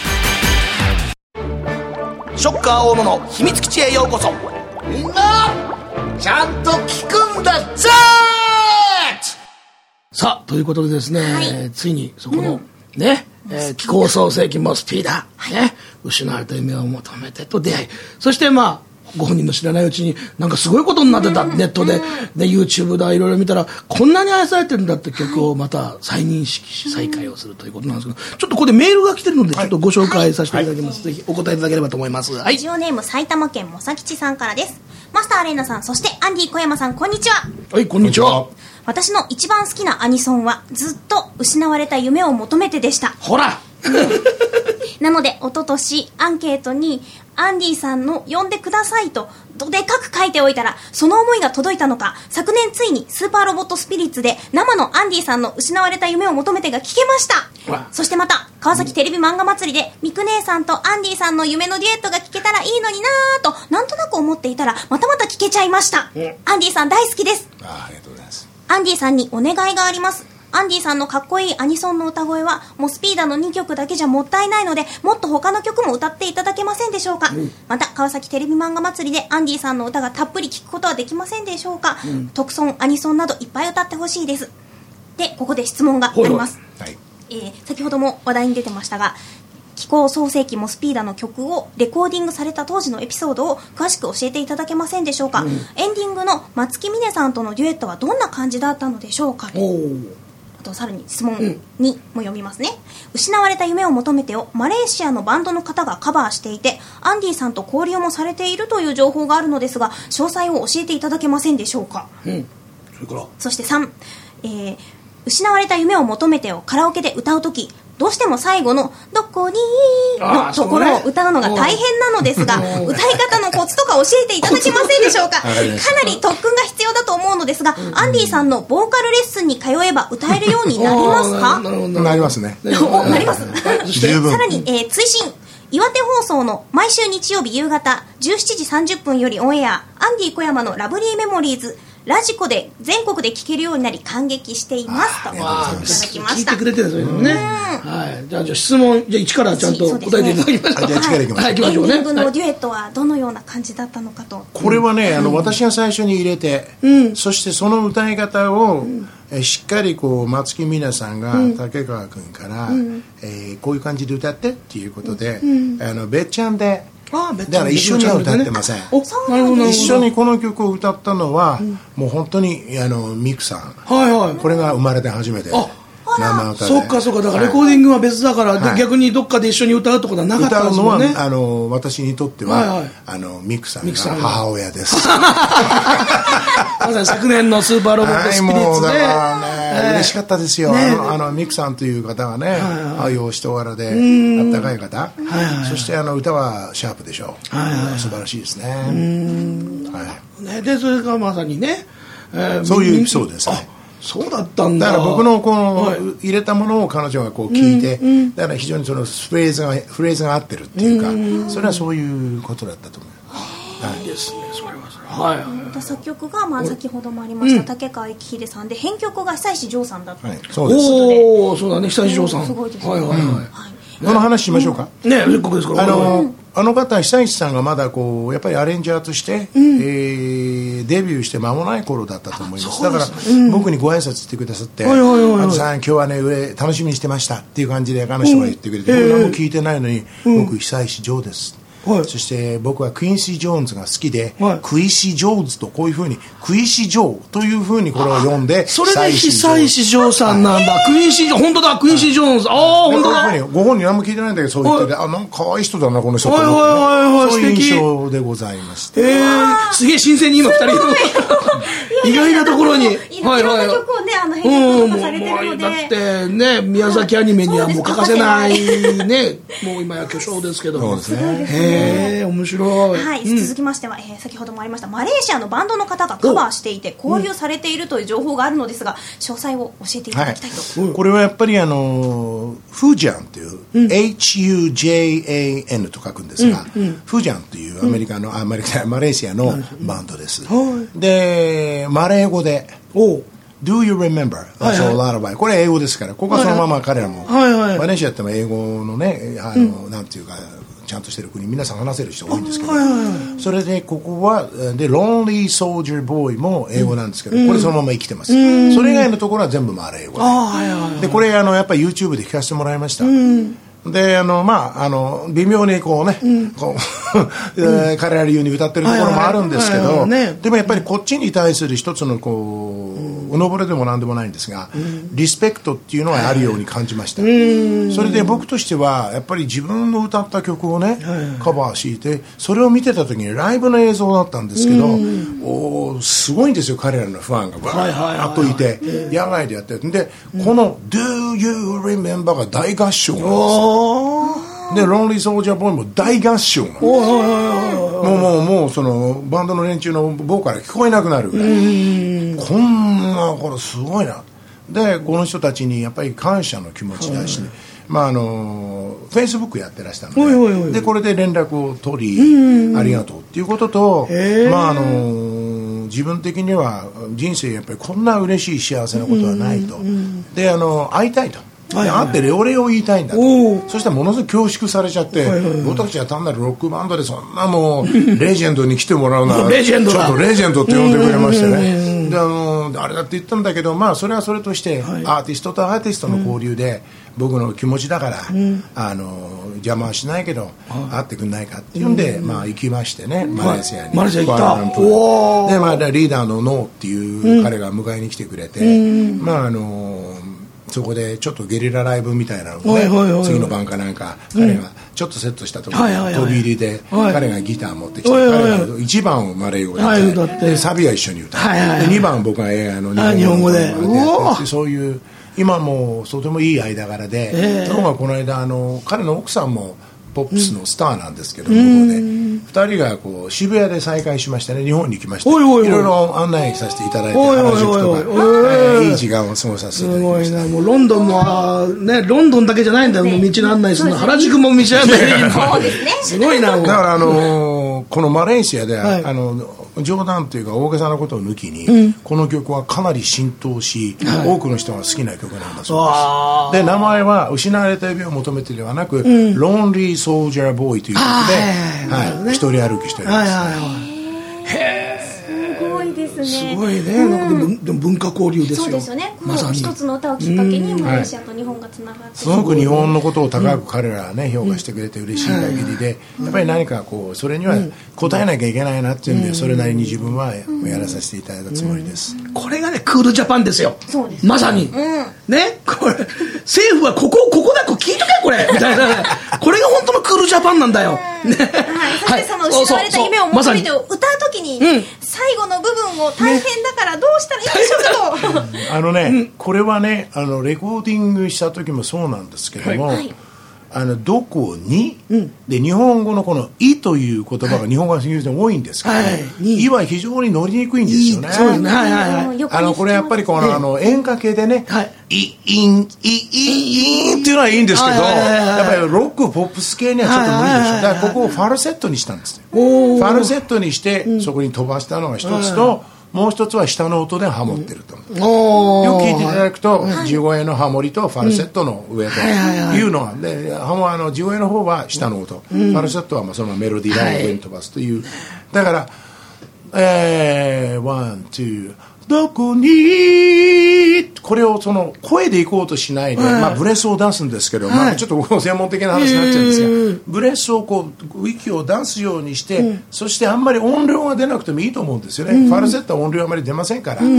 ショッカー大野の秘密基地へようこそ。みんなちゃんと聞くんだぜ。さあということでですね、はい、ついにそこの、うんねえー、気候創世記モスピーダー、ね、失われた夢を求めてと出会い、そしてまあご本人の知らないうちになんかすごいことになってた、ネットで、で YouTube だいろいろ見たらこんなに愛されてるんだって曲をまた再認識し再会をするということなんですけど、ちょっとここでメールが来てるのでちょっとご紹介させていただきます、はい、ぜひお答えいただければと思います。はい、 ラジオネーム埼玉県もさきちさんからです。マスターレイナさん、そしてアンディ小山さん、こんにちは。 はい、こんにちは。 私の一番好きなアニソンはずっと失われた夢を求めてでした。 ほらなので一昨年アンケートにアンディさんの呼んでくださいとどでかく書いておいたら、その思いが届いたのか、昨年ついにスーパーロボットスピリッツで生のアンディさんの失われた夢を求めてが聞けました。そしてまた川崎テレビ漫画祭りでミク姉さんとアンディさんの夢のデュエットが聞けたらいいのになぁとなんとなく思っていたら、またまた聞けちゃいました。アンディさん大好きです。 あ、ありがとうございます。 アンディさんにお願いがあります。アンディさんのかっこいいアニソンの歌声はモスピーダのにきょくだけじゃもったいないので、もっと他の曲も歌っていただけませんでしょうか。うん、また川崎テレビ漫画祭りでアンディさんの歌がたっぷり聴くことはできませんでしょうか。うん、特ソンアニソンなどいっぱい歌ってほしいです。でここで質問があります。はい、えー、先ほども話題に出てましたが、気候創世記モスピーダの曲をレコーディングされた当時のエピソードを詳しく教えていただけませんでしょうか。うん、エンディングの松木峰さんとのデュエットはどんな感じだったのでしょうか。あとさらに質問にも読みますね。うん、失われた夢を求めてをマレーシアのバンドの方がカバーしていて、アンディさんと交流もされているという情報があるのですが、詳細を教えていただけませんでしょうか。 うん、それからそしてさん、えー、失われた夢を求めてをカラオケで歌うとき、どうしても最後のどこにのところを歌うのが大変なのですが、歌い方のコツとか教えていただけませんでしょうか。かなり特訓が必要だと思うのですが、アンディさんのボーカルレッスンに通えば歌えるようになりますか。 なりますね。 なります。さらに、えー、追伸岩手放送の毎週日曜日夕方じゅうしちじさんじゅっぷんよりオンエア、アンディ小山のラブリーメモリーズラジコで全国で聴けるようになり感激していますといただきました。 聞いてくれてるんですよね。はい。じゃあじゃあ質問じゃあいちからちゃんと答えていただきますか。 じゃあいちからいきましょう。 エンディングのデュエットはどのような感じだったのかと。 これはね、あの私が最初に入れて、そしてその歌い方をえしっかりこう松木美奈さんが竹川君から、うんえー、こういう感じで歌ってっていうことで、うん、あの別ちゃんでああだから一緒には歌ってません、ね、一緒にこの曲を歌ったのは、うん、もう本当にあのミクさん、はいはい、これが生まれて初めて生歌で。 そっかそっか、だからレコーディングは別だから、はい、逆にどっかで一緒に歌うってことはなかったんですもんね。 歌うのはあの私にとっては、はいはい、あのミクさんが母親です。 まさに昨年のスーパーロボットスピリッツで、はい、もうだからね、 えー、嬉しかったですよ、ね、あのあのミクさんという方がね、はいはい、ああいうお人柄であったかい方、はいはい、そしてあの歌はシャープでしょう、はいはい、素晴らしいですね。うん、 はい、ねでそれがまさにね、 えー、そういうエピソードですね。 そうだったんだ。 だから僕のこの、はい、入れたものを彼女がこう聞いて、うんうん、だから非常にそのフレーズがフレーズが合ってるっていうか、うん、それはそういうことだったと思います。 はい、いいですね、それはそれは。はいはい、作曲が、まあ、先ほどもありました、うん、竹川幸秀さんで、編曲が久石譲さんだった、はい、 そうです。 おお、そうだね、久石譲さん。 すごいですね。 はいはいはい。うんはいこの話しましょうか、 うん、ね、せっかくですから。 あの、うん、あの方久石さんがまだこうやっぱりアレンジャーとして、うんえー、デビューして間もない頃だったと思います。だから、うん、僕にご挨拶してくださって「あとさん今日はね上楽しみにしてました」っていう感じで彼女が言ってくれて、うん、僕何も聞いてないのに、うん、僕久石譲ですはい、そして僕はクインシー・ジョーンズが好きで、はい、クイシー・ジョーンズとこういうふうにクイシー・ジョーというふうにこれを読んで、 それで久石譲さんなんだ、はい、クインシー・ジョーンズ、本当だクインシー・ジョーンズ、はい、ああ本当だ。 ご本人何も聞いてないんだけどそう言ってて、はい、あなんか可愛い人だなこの人と、はいはいはい、そういう印象でございまして、 えー、すげえ新鮮に今ふたり意外なところにいろんな曲をねあの編曲とかされてるので、 だってね宮崎アニメにはもう欠かせないねもう今や巨匠ですけど、 そうですね。 へえ面白い。 はい、うん、続きましては、えー、先ほどもありましたマレーシアのバンドの方がカバーしていて交流されているという情報があるのですが、詳細を教えていただきたいと、 はい、これはやっぱりあのフージャンという、うん、エイチユージェイエーエヌ と書くんですが、うんうん、フージャンというアメリカの、うん、アメリカマレーシアのバンドです、うん、でマレー語でおDo you remember? That's all out of it. これ英語ですからここはそのまま彼らも、はいはい、マレーシアっても英語のねあの、うん、なんていうかちゃんとしてる国皆さん話せる人多いんですけど、はいはいはい、それでここはで Lonely Soldier Boy も英語なんですけど、うん、これそのまま生きてます、うん、それ以外のところは全部マレー語で、はいはいはい、でこれあのやっぱり YouTube で聞かせてもらいました、うんであのまああの微妙にこうね、うん、こううん、彼ら流に歌ってるところもあるんですけど、でもやっぱりこっちに対する一つのこううのぼれでもなんでもないんですが、うん、リスペクトっていうのはあるように感じました、うん、それで僕としてはやっぱり自分の歌った曲をね、うん、カバーしてそれを見てた時にライブの映像だったんですけど、うん、おすごいんですよ彼らのファンがバーッといて野外でやってるで、うん、この Do You Remember が大合唱なんですよでロンリーソルジャーボーイも大合唱なんですよもうもうもうそのバンドの連中のボーカル聞こえなくなるぐらいこんなこれすごいなでこの人たちにやっぱり感謝の気持ちだし、ねまああのフェイスブックやってらしたので、おいおいおいでこれで連絡を取りありがとうっていうこととまああの自分的には人生やっぱりこんな嬉しい幸せなことはないとであの会いたいとはいはい、会ってお礼を言いたいんだとそしたらものすごく恐縮されちゃって、はいはいはい、僕たちは単なるロックバンドでそんなもうレジェンドに来てもらうならレジェンドちょっとレジェンドって呼んでくれましてねであのあれだって言ったんだけどまあそれはそれとして、はい、アーティストとアーティストの交流で、うん、僕の気持ちだから、うん、あの邪魔はしないけど、うん、会ってくんないかっていうんで、うん、まあ行きましてねマレーシアに、 マレーシア行ったで、まあ、リーダーのノーっていう彼が迎えに来てくれて、うん、まああのそこでちょっとゲリラライブみたいなのをね、はいはいはいはい、次の晩かなんか、うん、彼がちょっとセットしたところで、はいはいはい、飛び入りで、はい、彼がギター持ってきて、はいはいはい、彼がいちばんをマレー語で、はい、でサビは一緒に歌って、はいはいはい、でにばん僕が映画の日本語でやってそういう今もとてもいい間柄で、えー、ところがこの間あの彼の奥さんもポップスのスターなんですけど、うん、向こうでふたりがこう渋谷で再会しましたね日本に来ましたいろいろ案内させていただいて原宿とか、えー、いい時間を過ごさせていただきましたすごいなもうロンドンも、ね、ロンドンだけじゃないんだよ、ね、もう道の案内するの原宿も道案内そうですねすごいなもうだからあのー、このマレーシアで、はい、あの冗談というか大げさなことを抜きに、うん、この曲はかなり浸透し、はい、多くの人が好きな曲なんだそうですで名前は失われた指を求めてではなく、うん、ロンリーソルジャーボーイという曲で、はいはい、一人歩きしております、はいはいはい、 へーすごいですですね。 すごいね、うん、なんかでも、でも文化交流ですよ。 そうですよね。 まさに一つの歌をきっかけにマレーシアと日本がつながって、はい、 すごく日本のことを高く彼らはね、うん、評価してくれて嬉しい限りで、うん、やっぱり何かこうそれには応えなきゃいけないなっていうんで、うん、それなりに自分はやらさせていただいたつもりです、 うん、これがねクールジャパンですよ。 そうです、 まさに、うん、ね、これ政府はここここだこ聞いとけこれみたいな、ね、これが本当のクールジャパンなんだよ、ね、 はい、そしてその失われた夢を求めて歌う時に、うん、最後の部分を大変だからどうしたらいいでしょうかと、 ね、あのね、うん、これはねあのレコーディングした時もそうなんですけども、はいはい、あのどこに、うん、で日本語のこの「い」という言葉が日本語が非常に多いんですけど、はい「い」は非常に乗りにくいんですよね。 そうですね、はいはいはい、 あのこれやっぱりこの、あの演歌系でね「はい、い」「いん」「い」「い」「いん」っていうのはいいんですけど、やっぱりロックポップス系にはちょっと無理でしょ。だからここをファルセットにしたんですよ。ファルセットにしてそこに飛ばしたのが一つと、もう一つは下の音でハモってると、うん、よく聞いていただくと、はい、地声のハモリとファルセットの上というのが、でハモあの地声の方は下の音、うん、ファルセットはまあそのメロディーライン上に飛ばすという、はい、だからえー、ワン、ツーどこにこれをその声でいこうとしないで、はい、まあ、ブレスを出すんですけど、はい、まあ、ちょっと専門的な話になっちゃうんですが、ブレスをこう息を出すようにして、うん、そしてあんまり音量が出なくてもいいと思うんですよね、うん、ファルセットは音量あんまり出ませんから、うん、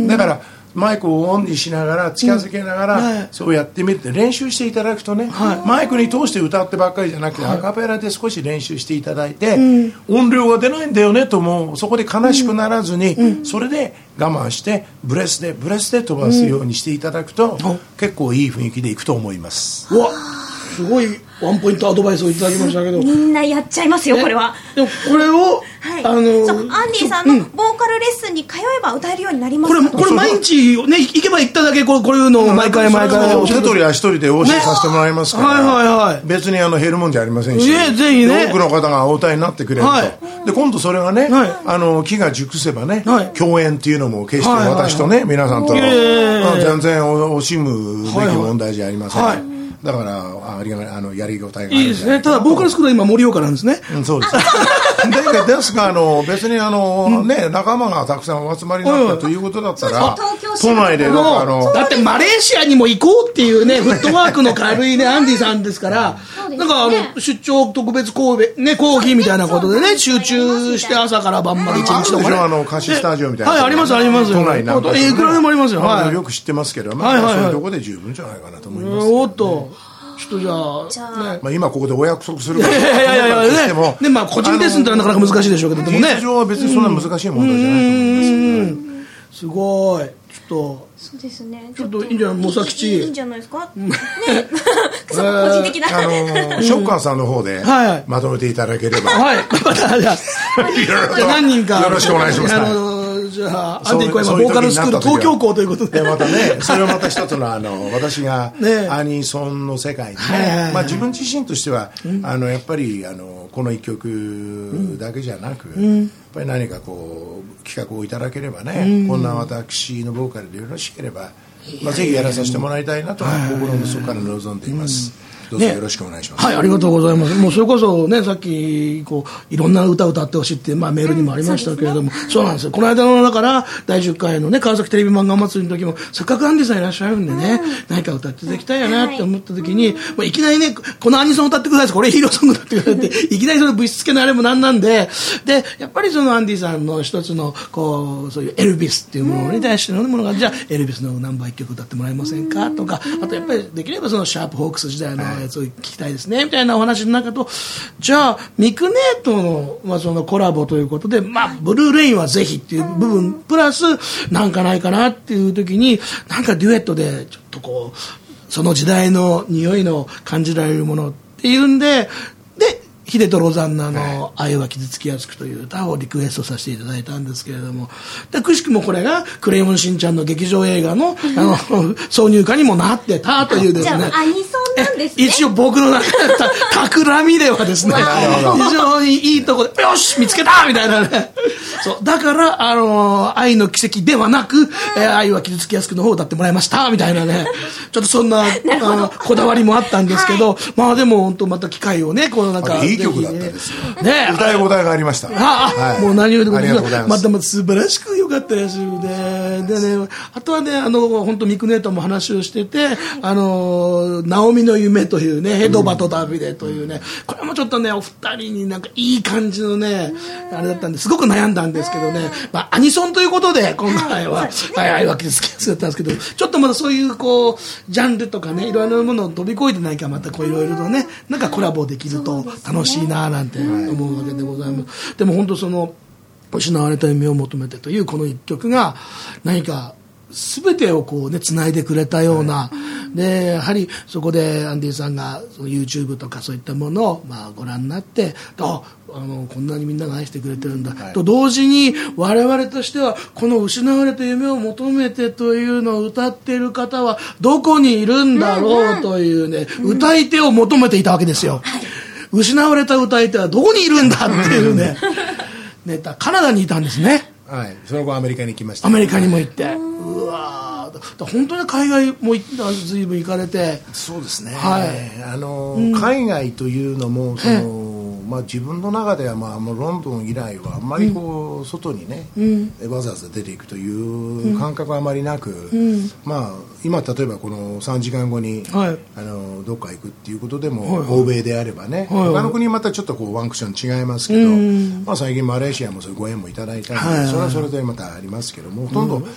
だからマイクをオンにしながら近づけながら、うん、はい、そうやってみて練習していただくとね、はい、マイクに通して歌ってばっかりじゃなくて、はい、アカペラで少し練習していただいて、うん、音量が出ないんだよねともうそこで悲しくならずに、うん、それで我慢してブレスでブレスで飛ばすようにしていただくと、うん、結構いい雰囲気でいくと思います。 うわ、すごいワンポイントアドバイスをいただきましたけど、 みんなやっちゃいますよこれは。 でもこれを、 はい、あのー、そうアンディさんのボーカルレッスンに通えば歌えるようになりますか。 これこれ毎日ね行けば行っただけこうこういうのを毎回毎回お一人や一人でお教えさせてもらいますから、ね、はいはいはい、別にあの減るもんじゃありませんし、 ね、ぜひね多くの方がお歌いになってくれると、はい、で今度それがね、はい、あの木が熟せばね、はい、共演っていうのも決して私とね、はいはいはい、皆さんと全然惜しむべき問題じゃありません、はいはいはい、だからありがあのやりごたえがあるいいですね。ただボーカルスクールは今盛岡なんですね、 うん、そうですでですがあの別にあの、うん、ね、仲間がたくさんお集まりになったということだったら、都内でなんかあのだってマレーシアにも行こうっていうねフットワークの軽いねアンディさんですから、ね、なんかあの出張特別神戸ね講義みたいなことでね集中して朝から晩まで一日とかね、 あの貸しスタジオみたいな、 はい、ありますありますよ、 都内なんか、 ね、いくらでもありますよ、はい、 よく知ってますけど、まあ、はいはいはい、そういうとこで十分じゃないかなと思います、ね、 おっとちょっとじゃあ、 じゃあね、 まあ、今ここでお約束するからいやいやいやいやね、ね、まあ個人レッスンってなかなか難しいでしょうけど、でもね、 技術上は別にそんな難しい問題じゃないと思いますけど、ね、 すごい、ちょっとそうですね、 ちょっといいんじゃない、モサ吉いいんじゃないですか、ね、その個人的な、 あのー、ショッカーさんの方でまとめていただければ、 はい、またじゃあ何人かよろしくお願いします。 じゃあアンディ小山ボーカルスクール東京校ということで、 またね、それはまた一つのあの私がアニソンの世界にね、まあ自分自身としてはあのやっぱりあのこの一曲だけじゃなく、やっぱり何かこう企画をいただければね、こんな私のボーカルでよろしければ、まあぜひやらさせてもらいたいなと心の底から望んでいます。どうぞよろしくお願いします、 ね、はい、ありがとうございます。もうそれこそね、さっきこういろんな歌を歌ってほしいって、まあ、メールにもありましたけれども、うん そう, ね、そうなんですよ。この間のだからだいじゅっかいのね川崎テレビ漫画祭りの時もせっかくアンディさんいらっしゃるんでね、うん、何か歌っていただきたいよなって思った時に、はい、まあ、いきなりねこのアニソン歌ってください、これヒーローソング歌ってくださいっていきなりそのぶしつけのあれもなんなんで、でやっぱりそのアンディさんの一つのこうそういうエルビスっていうものに対してのものが、うん、じゃあエルビスのナンバーいっきょく歌ってもらえませんかとか、あとやっぱりできればそのシャープホークス時代のやつを聞きたいですねみたいなお話の中と、じゃあミクネートの、まあ、そのコラボということで、まあ、ブルーレインはぜひっていう部分プラスなんかないかなっていう時に、なんかデュエットでちょっとこうその時代の匂いの感じられるものっていうんで、でヒデとロザンナの愛は傷つきやすくという歌をリクエストさせていただいたんですけれども、でくしくもこれがクレヨンしんちゃんの劇場映画の、あの挿入歌にもなってたというですね。 じゃあアニソなんですね。 一応僕の中で企みではですね、非常にいいところで、よし見つけたみたいなね。そうだから、あのー、愛の奇跡ではなく、えー、愛は傷つきやすくの方を歌ってもらいましたみたいなね、ちょっとそんなあこだわりもあったんですけど、はい、まあでも本当また機会をね、このなんかいい曲だったですよね。歌い応えがありました。 ああ、はい、もう何よりもありがとうございます。 またまた素晴らしく良かったですね。でね、あとはね、あの本当ミクネータも話をしてて、あのナオミの夢というね、ヘドバとダビデというね、これもちょっとねお二人になんかいい感じのねあれだったんですごく悩んだんですけどね、まあアニソンということで今回ははいはいわけです好きだったんですけど、ちょっとまだそういうこうジャンルとかねいろいろなものを飛び越えてないかまたこういろいろとねなんかコラボできると楽しいななんて思うわけでございます。でも本当その失われた夢を求めてというこの一曲が何か全てをこうね繋いでくれたような、はい、でやはりそこでアンディさんがその YouTube とかそういったものをまあご覧になってああのこんなにみんなが愛してくれてるんだ、はい、と同時に我々としてはこの失われた夢を求めてというのを歌っている方はどこにいるんだろうというね、うんうん、歌い手を求めていたわけですよ、はい、失われた歌い手はどこにいるんだっていうねネタカナダにいたんですね。 はい、その後アメリカに行きました。 アメリカにも行って、うわだ本当に海外も随分行かれて。 そうですね、 はい、 あの、うん、海外というのもその、まあ、自分の中では、まあ、もうロンドン以来はあんまりこう、うん、外にね、うん、わざわざ出ていくという感覚はあまりなく、うん、まあ、今例えばこのさんじかんごに、はい、あのどっか行くっていうことでも、はいはい、欧米であればね、はいはい、他の国またちょっとこうワンクション違いますけど、うん、まあ、最近マレーシアもそういうご縁もいただいたので、はいはい、それはそれでまたありますけども、ほとんど、うん、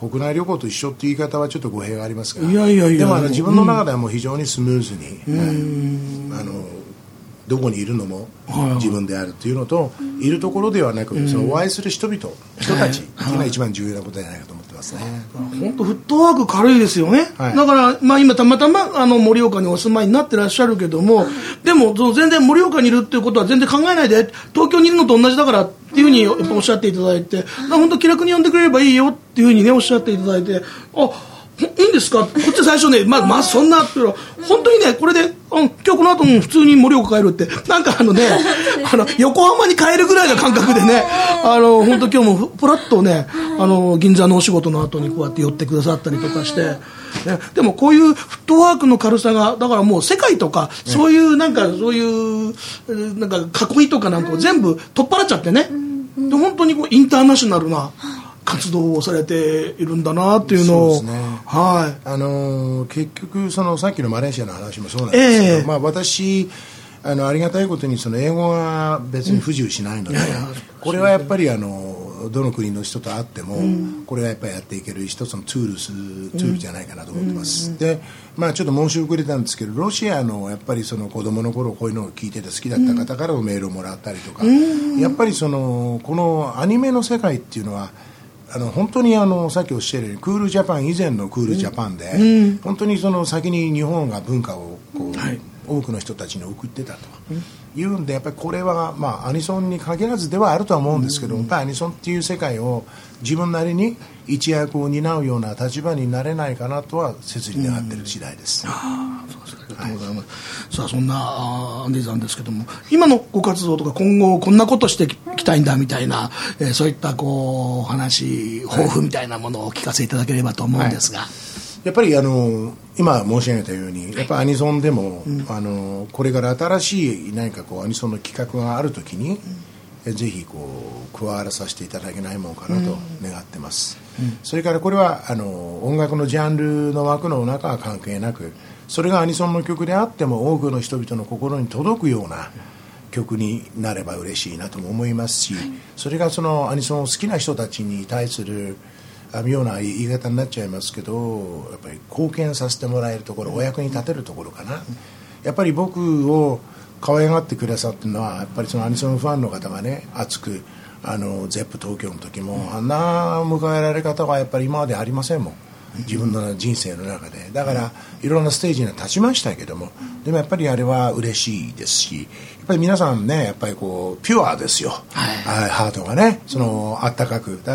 国内旅行と一緒っていう言い方はちょっと語弊がありますが、いやいやいやでもあの自分の中ではもう非常にスムーズに、うん、あのどこにいるのも自分であるというのと、いるところではなく、うん、そのお会いする人々人たちっていうのが一番重要なことじゃないかと思ってますね。 本当フットワーク軽いですよね、はい、だから、まあ、今たまたまあの盛岡にお住まいになってらっしゃるけども、でもその全然盛岡にいるっていうことは全然考えないで東京にいるのと同じだからっていうふうにやっぱおっしゃっていただいて、本当気楽に呼んでくれればいいよっていうふうにねおっしゃっていただいて、あいいんですかこっち最初ね、まあ、まあそんなっていうの本当にねこれで、うん、今日この後も普通に盛岡帰るってなんかあのねあの横浜に帰るぐらいの感覚でねあの本当今日もポラッとねあの銀座のお仕事の後にこうやって寄ってくださったりとかして、ね、でもこういうフットワークの軽さがだからもう世界とかそういうなんかそういうなんか囲いとかなんかを全部取っ払っちゃってね、で本当にこうインターナショナルな活動をされているんだなっていうのを、そうですね、はい、あの結局そのさっきのマレーシアの話もそうなんですけど、えーまあ、私 あのありがたいことにその英語は別に不自由しないので、うん、これはやっぱりあのどの国の人と会っても、うん、これはやっぱりやっていける一つのツールス、ツールじゃないかなと思ってます、うん、で、まあ、ちょっと申し遅れたんですけどロシアのやっぱりその子供の頃こういうのを聞いてて好きだった方からのメールをもらったりとか、うん、やっぱりそのこのアニメの世界っていうのはあの本当にあのさっきおっしゃるようにクールジャパン以前のクールジャパンで、うん、本当にその先に日本が文化をこう、はい、多くの人たちに送ってたというんで、やっぱりこれは、まあ、アニソンに限らずではあるとは思うんですけど、うん、やっぱりアニソンっていう世界を自分なりに一役を担うような立場になれないかなとは切に願っている次第です、うん、あそうです、ありがとうございます、 はい、さあそんなアンディさんですけども、今のご活動とか今後こんなことしていきたいんだみたいな、えー、そういったこうお話抱負みたいなものをお聞かせいただければと思うんですが、はい、 やっぱりあの今申し上げたようにやっぱアニソンでも、うん、あのこれから新しい何かこうアニソンの企画があるときに、うん、ぜひこう加わらさせていただけないものかなと願ってます、うんうん、それからこれはあの音楽のジャンルの枠の中は関係なく、それがアニソンの曲であっても多くの人々の心に届くような曲になれば嬉しいなとも思いますし、それがそのアニソンを好きな人たちに対する妙な言い方になっちゃいますけど、やっぱり貢献させてもらえるところ、お役に立てるところかな。やっぱり僕を可愛がってくださってるのはやっぱりそのアニソンファンの方がね、熱くあのゼップ東京の時もあんな迎えられ方はやっぱり今までありませんもん、自分の人生の中で。だからいろんなステージには立ちましたけども、でもやっぱりあれは嬉しいですし、やっぱり皆さんね、やっぱりこうピュアですよ、はい、ハートがね、そのあったかく、だから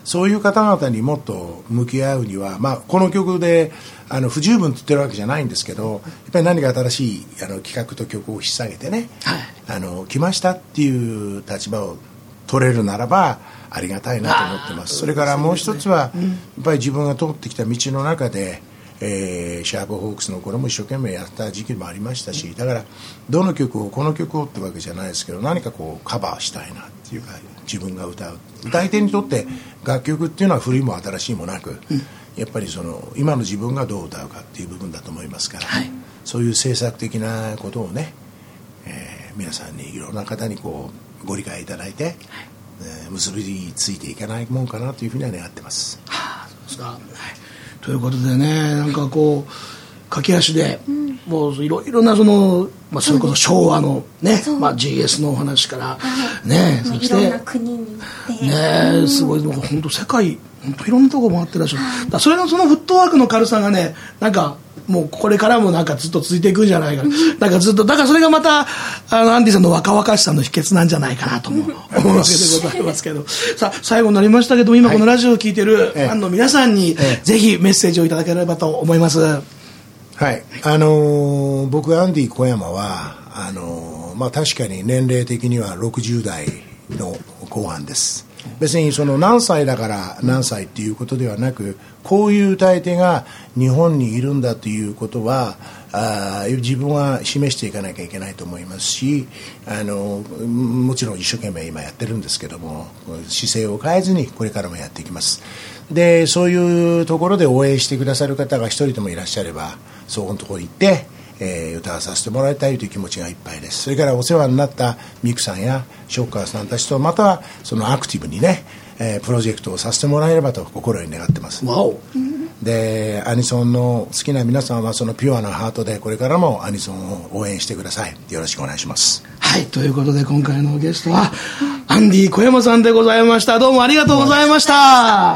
そういう方々にもっと向き合うには、まあ、この曲であの不十分と言ってるわけじゃないんですけど、やっぱり何か新しいあの企画と曲を引っ提げてね、はい、あの来ましたっていう立場を取れるならばありがたいなと思ってます。それからもう一つは、やっぱり自分が通ってきた道の中で、えー、シャープホークスの頃も一生懸命やった時期もありましたし、だからどの曲をこの曲をってわけじゃないですけど、何かこうカバーしたいなっていうか、自分が歌う歌い手にとって楽曲っていうのは古いも新しいもなく、うん、やっぱりその今の自分がどう歌うかっていう部分だと思いますから、はい、そういう制作的なことをね、えー、皆さんにいろんな方にこうご理解いただいて、はい、えー、結びついていかないもんかなというふうには願ってます。 はあ、そうですか、はい、ということでね、なんかこう駆け足で、うん、もういろいろなその、まあ、それこそ昭和のね、まあ、ジーエス のお話から、はい、ね、そしていろんな国に行ってね、うん、すごい本当世界本当いろんなところ回ってらっしゃる、はい、だそれのそのフットワークの軽さがね、なんかもうこれからもなんかずっと続いていくんじゃないかな、なんかずっとだからそれがまたあのアンディさんの若々しさの秘訣なんじゃないかなとも思うわけでございますけどさあ最後になりましたけど、今このラジオを聞いてるファンの皆さんに、はい、ぜひメッセージをいただければと思います。 はい、あのー、僕アンディ小山はあのーまあ、確かに年齢的にはろくじゅう代の後半です。別にその何歳だから何歳っていうことではなく、こういう歌い手が日本にいるんだということはあ自分は示していかなきゃいけないと思いますし、あのもちろん一生懸命今やってるんですけども、姿勢を変えずにこれからもやっていきます。でそういうところで応援してくださる方が一人でもいらっしゃれば、そこのところに行って、えー、歌わさせてもらいたいという気持ちがいっぱいです。それからお世話になったミクさんやショッカーさんたちとまたそのアクティブにね、えー、プロジェクトをさせてもらえればと心に願ってます。 わお。 でアニソンの好きな皆さんはそのピュアなハートでこれからもアニソンを応援してください。よろしくお願いします。 はい、ということで今回のゲストはアンディ小山さんでございました。どうもありがとうございました。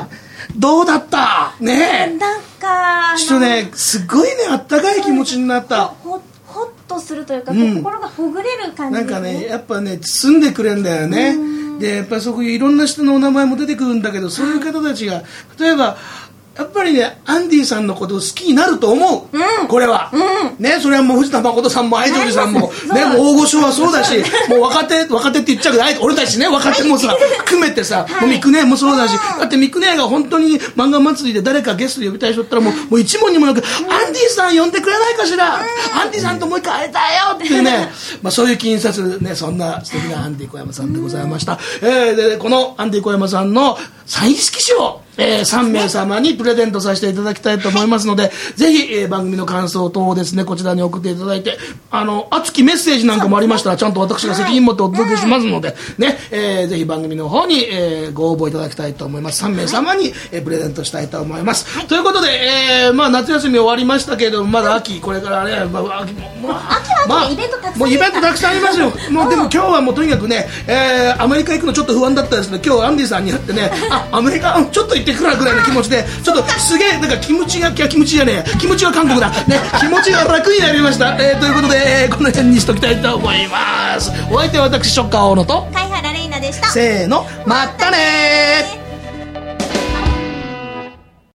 どうだったねえ。 なんかちょっとね、すごいね、あったかい気持ちになった。 ほほっとするというか、うん、心がほぐれる感じ、 なんかね、やっぱね包んでくれるんだよね。でやっぱりそこいろんな人のお名前も出てくるんだけど、そういう方たちが例えばやっぱりね、アンディさんのことを好きになると思う、うん、これは、うん、ね、それはもう藤田誠さんもアイドルさんも、ね、もう大御所はそうだし、もう若手若手って言っちゃうけど、俺たちね、若手もさ含めてさ、はい、もうミクネもそうだし、だってミクネが本当に漫画祭りで誰かゲストで呼びたい人だったらもう、もう一問にもなく、うん、アンディさん呼んでくれないかしら、うん、アンディさんともう一回会いたいよっていうね、まあ、そういう気にさせるね、そんな素敵なアンディ小山さんでございました、うん、えー、でこのアンディ小山さんのサイン色紙をえー、さん名様にプレゼントさせていただきたいと思いますので、ぜひ、えー、番組の感想等をですねこちらに送っていただいて、あの熱きメッセージなんかもありましたらちゃんと私が責任持ってお届けしますので、ね、えー、ぜひ番組の方に、えー、ご応募いただきたいと思います。さん名様に、えー、プレゼントしたいと思います、はい、ということで、えーまあ、夏休み終わりましたけれども、まだ秋これからね、まあ、秋も、まあ、 秋は秋でイベントたくさん、 もうイベントたくさんありますよもうでも今日はもうとにかくね、えー、アメリカ行くのちょっと不安だったですけど、今日アンディさんに会ってねあアメリカちょっと行ってくるぐらいの気持ちで、ちょっとすげえなんか気持ちが気持ちじゃねえ気持ちは韓国だ、ね、気持ちが楽になりました、えー、ということで、えー、この辺にしときたいと思います。お相手は私ショッカー大野と貝原玲奈でした。 せーの、まったねー。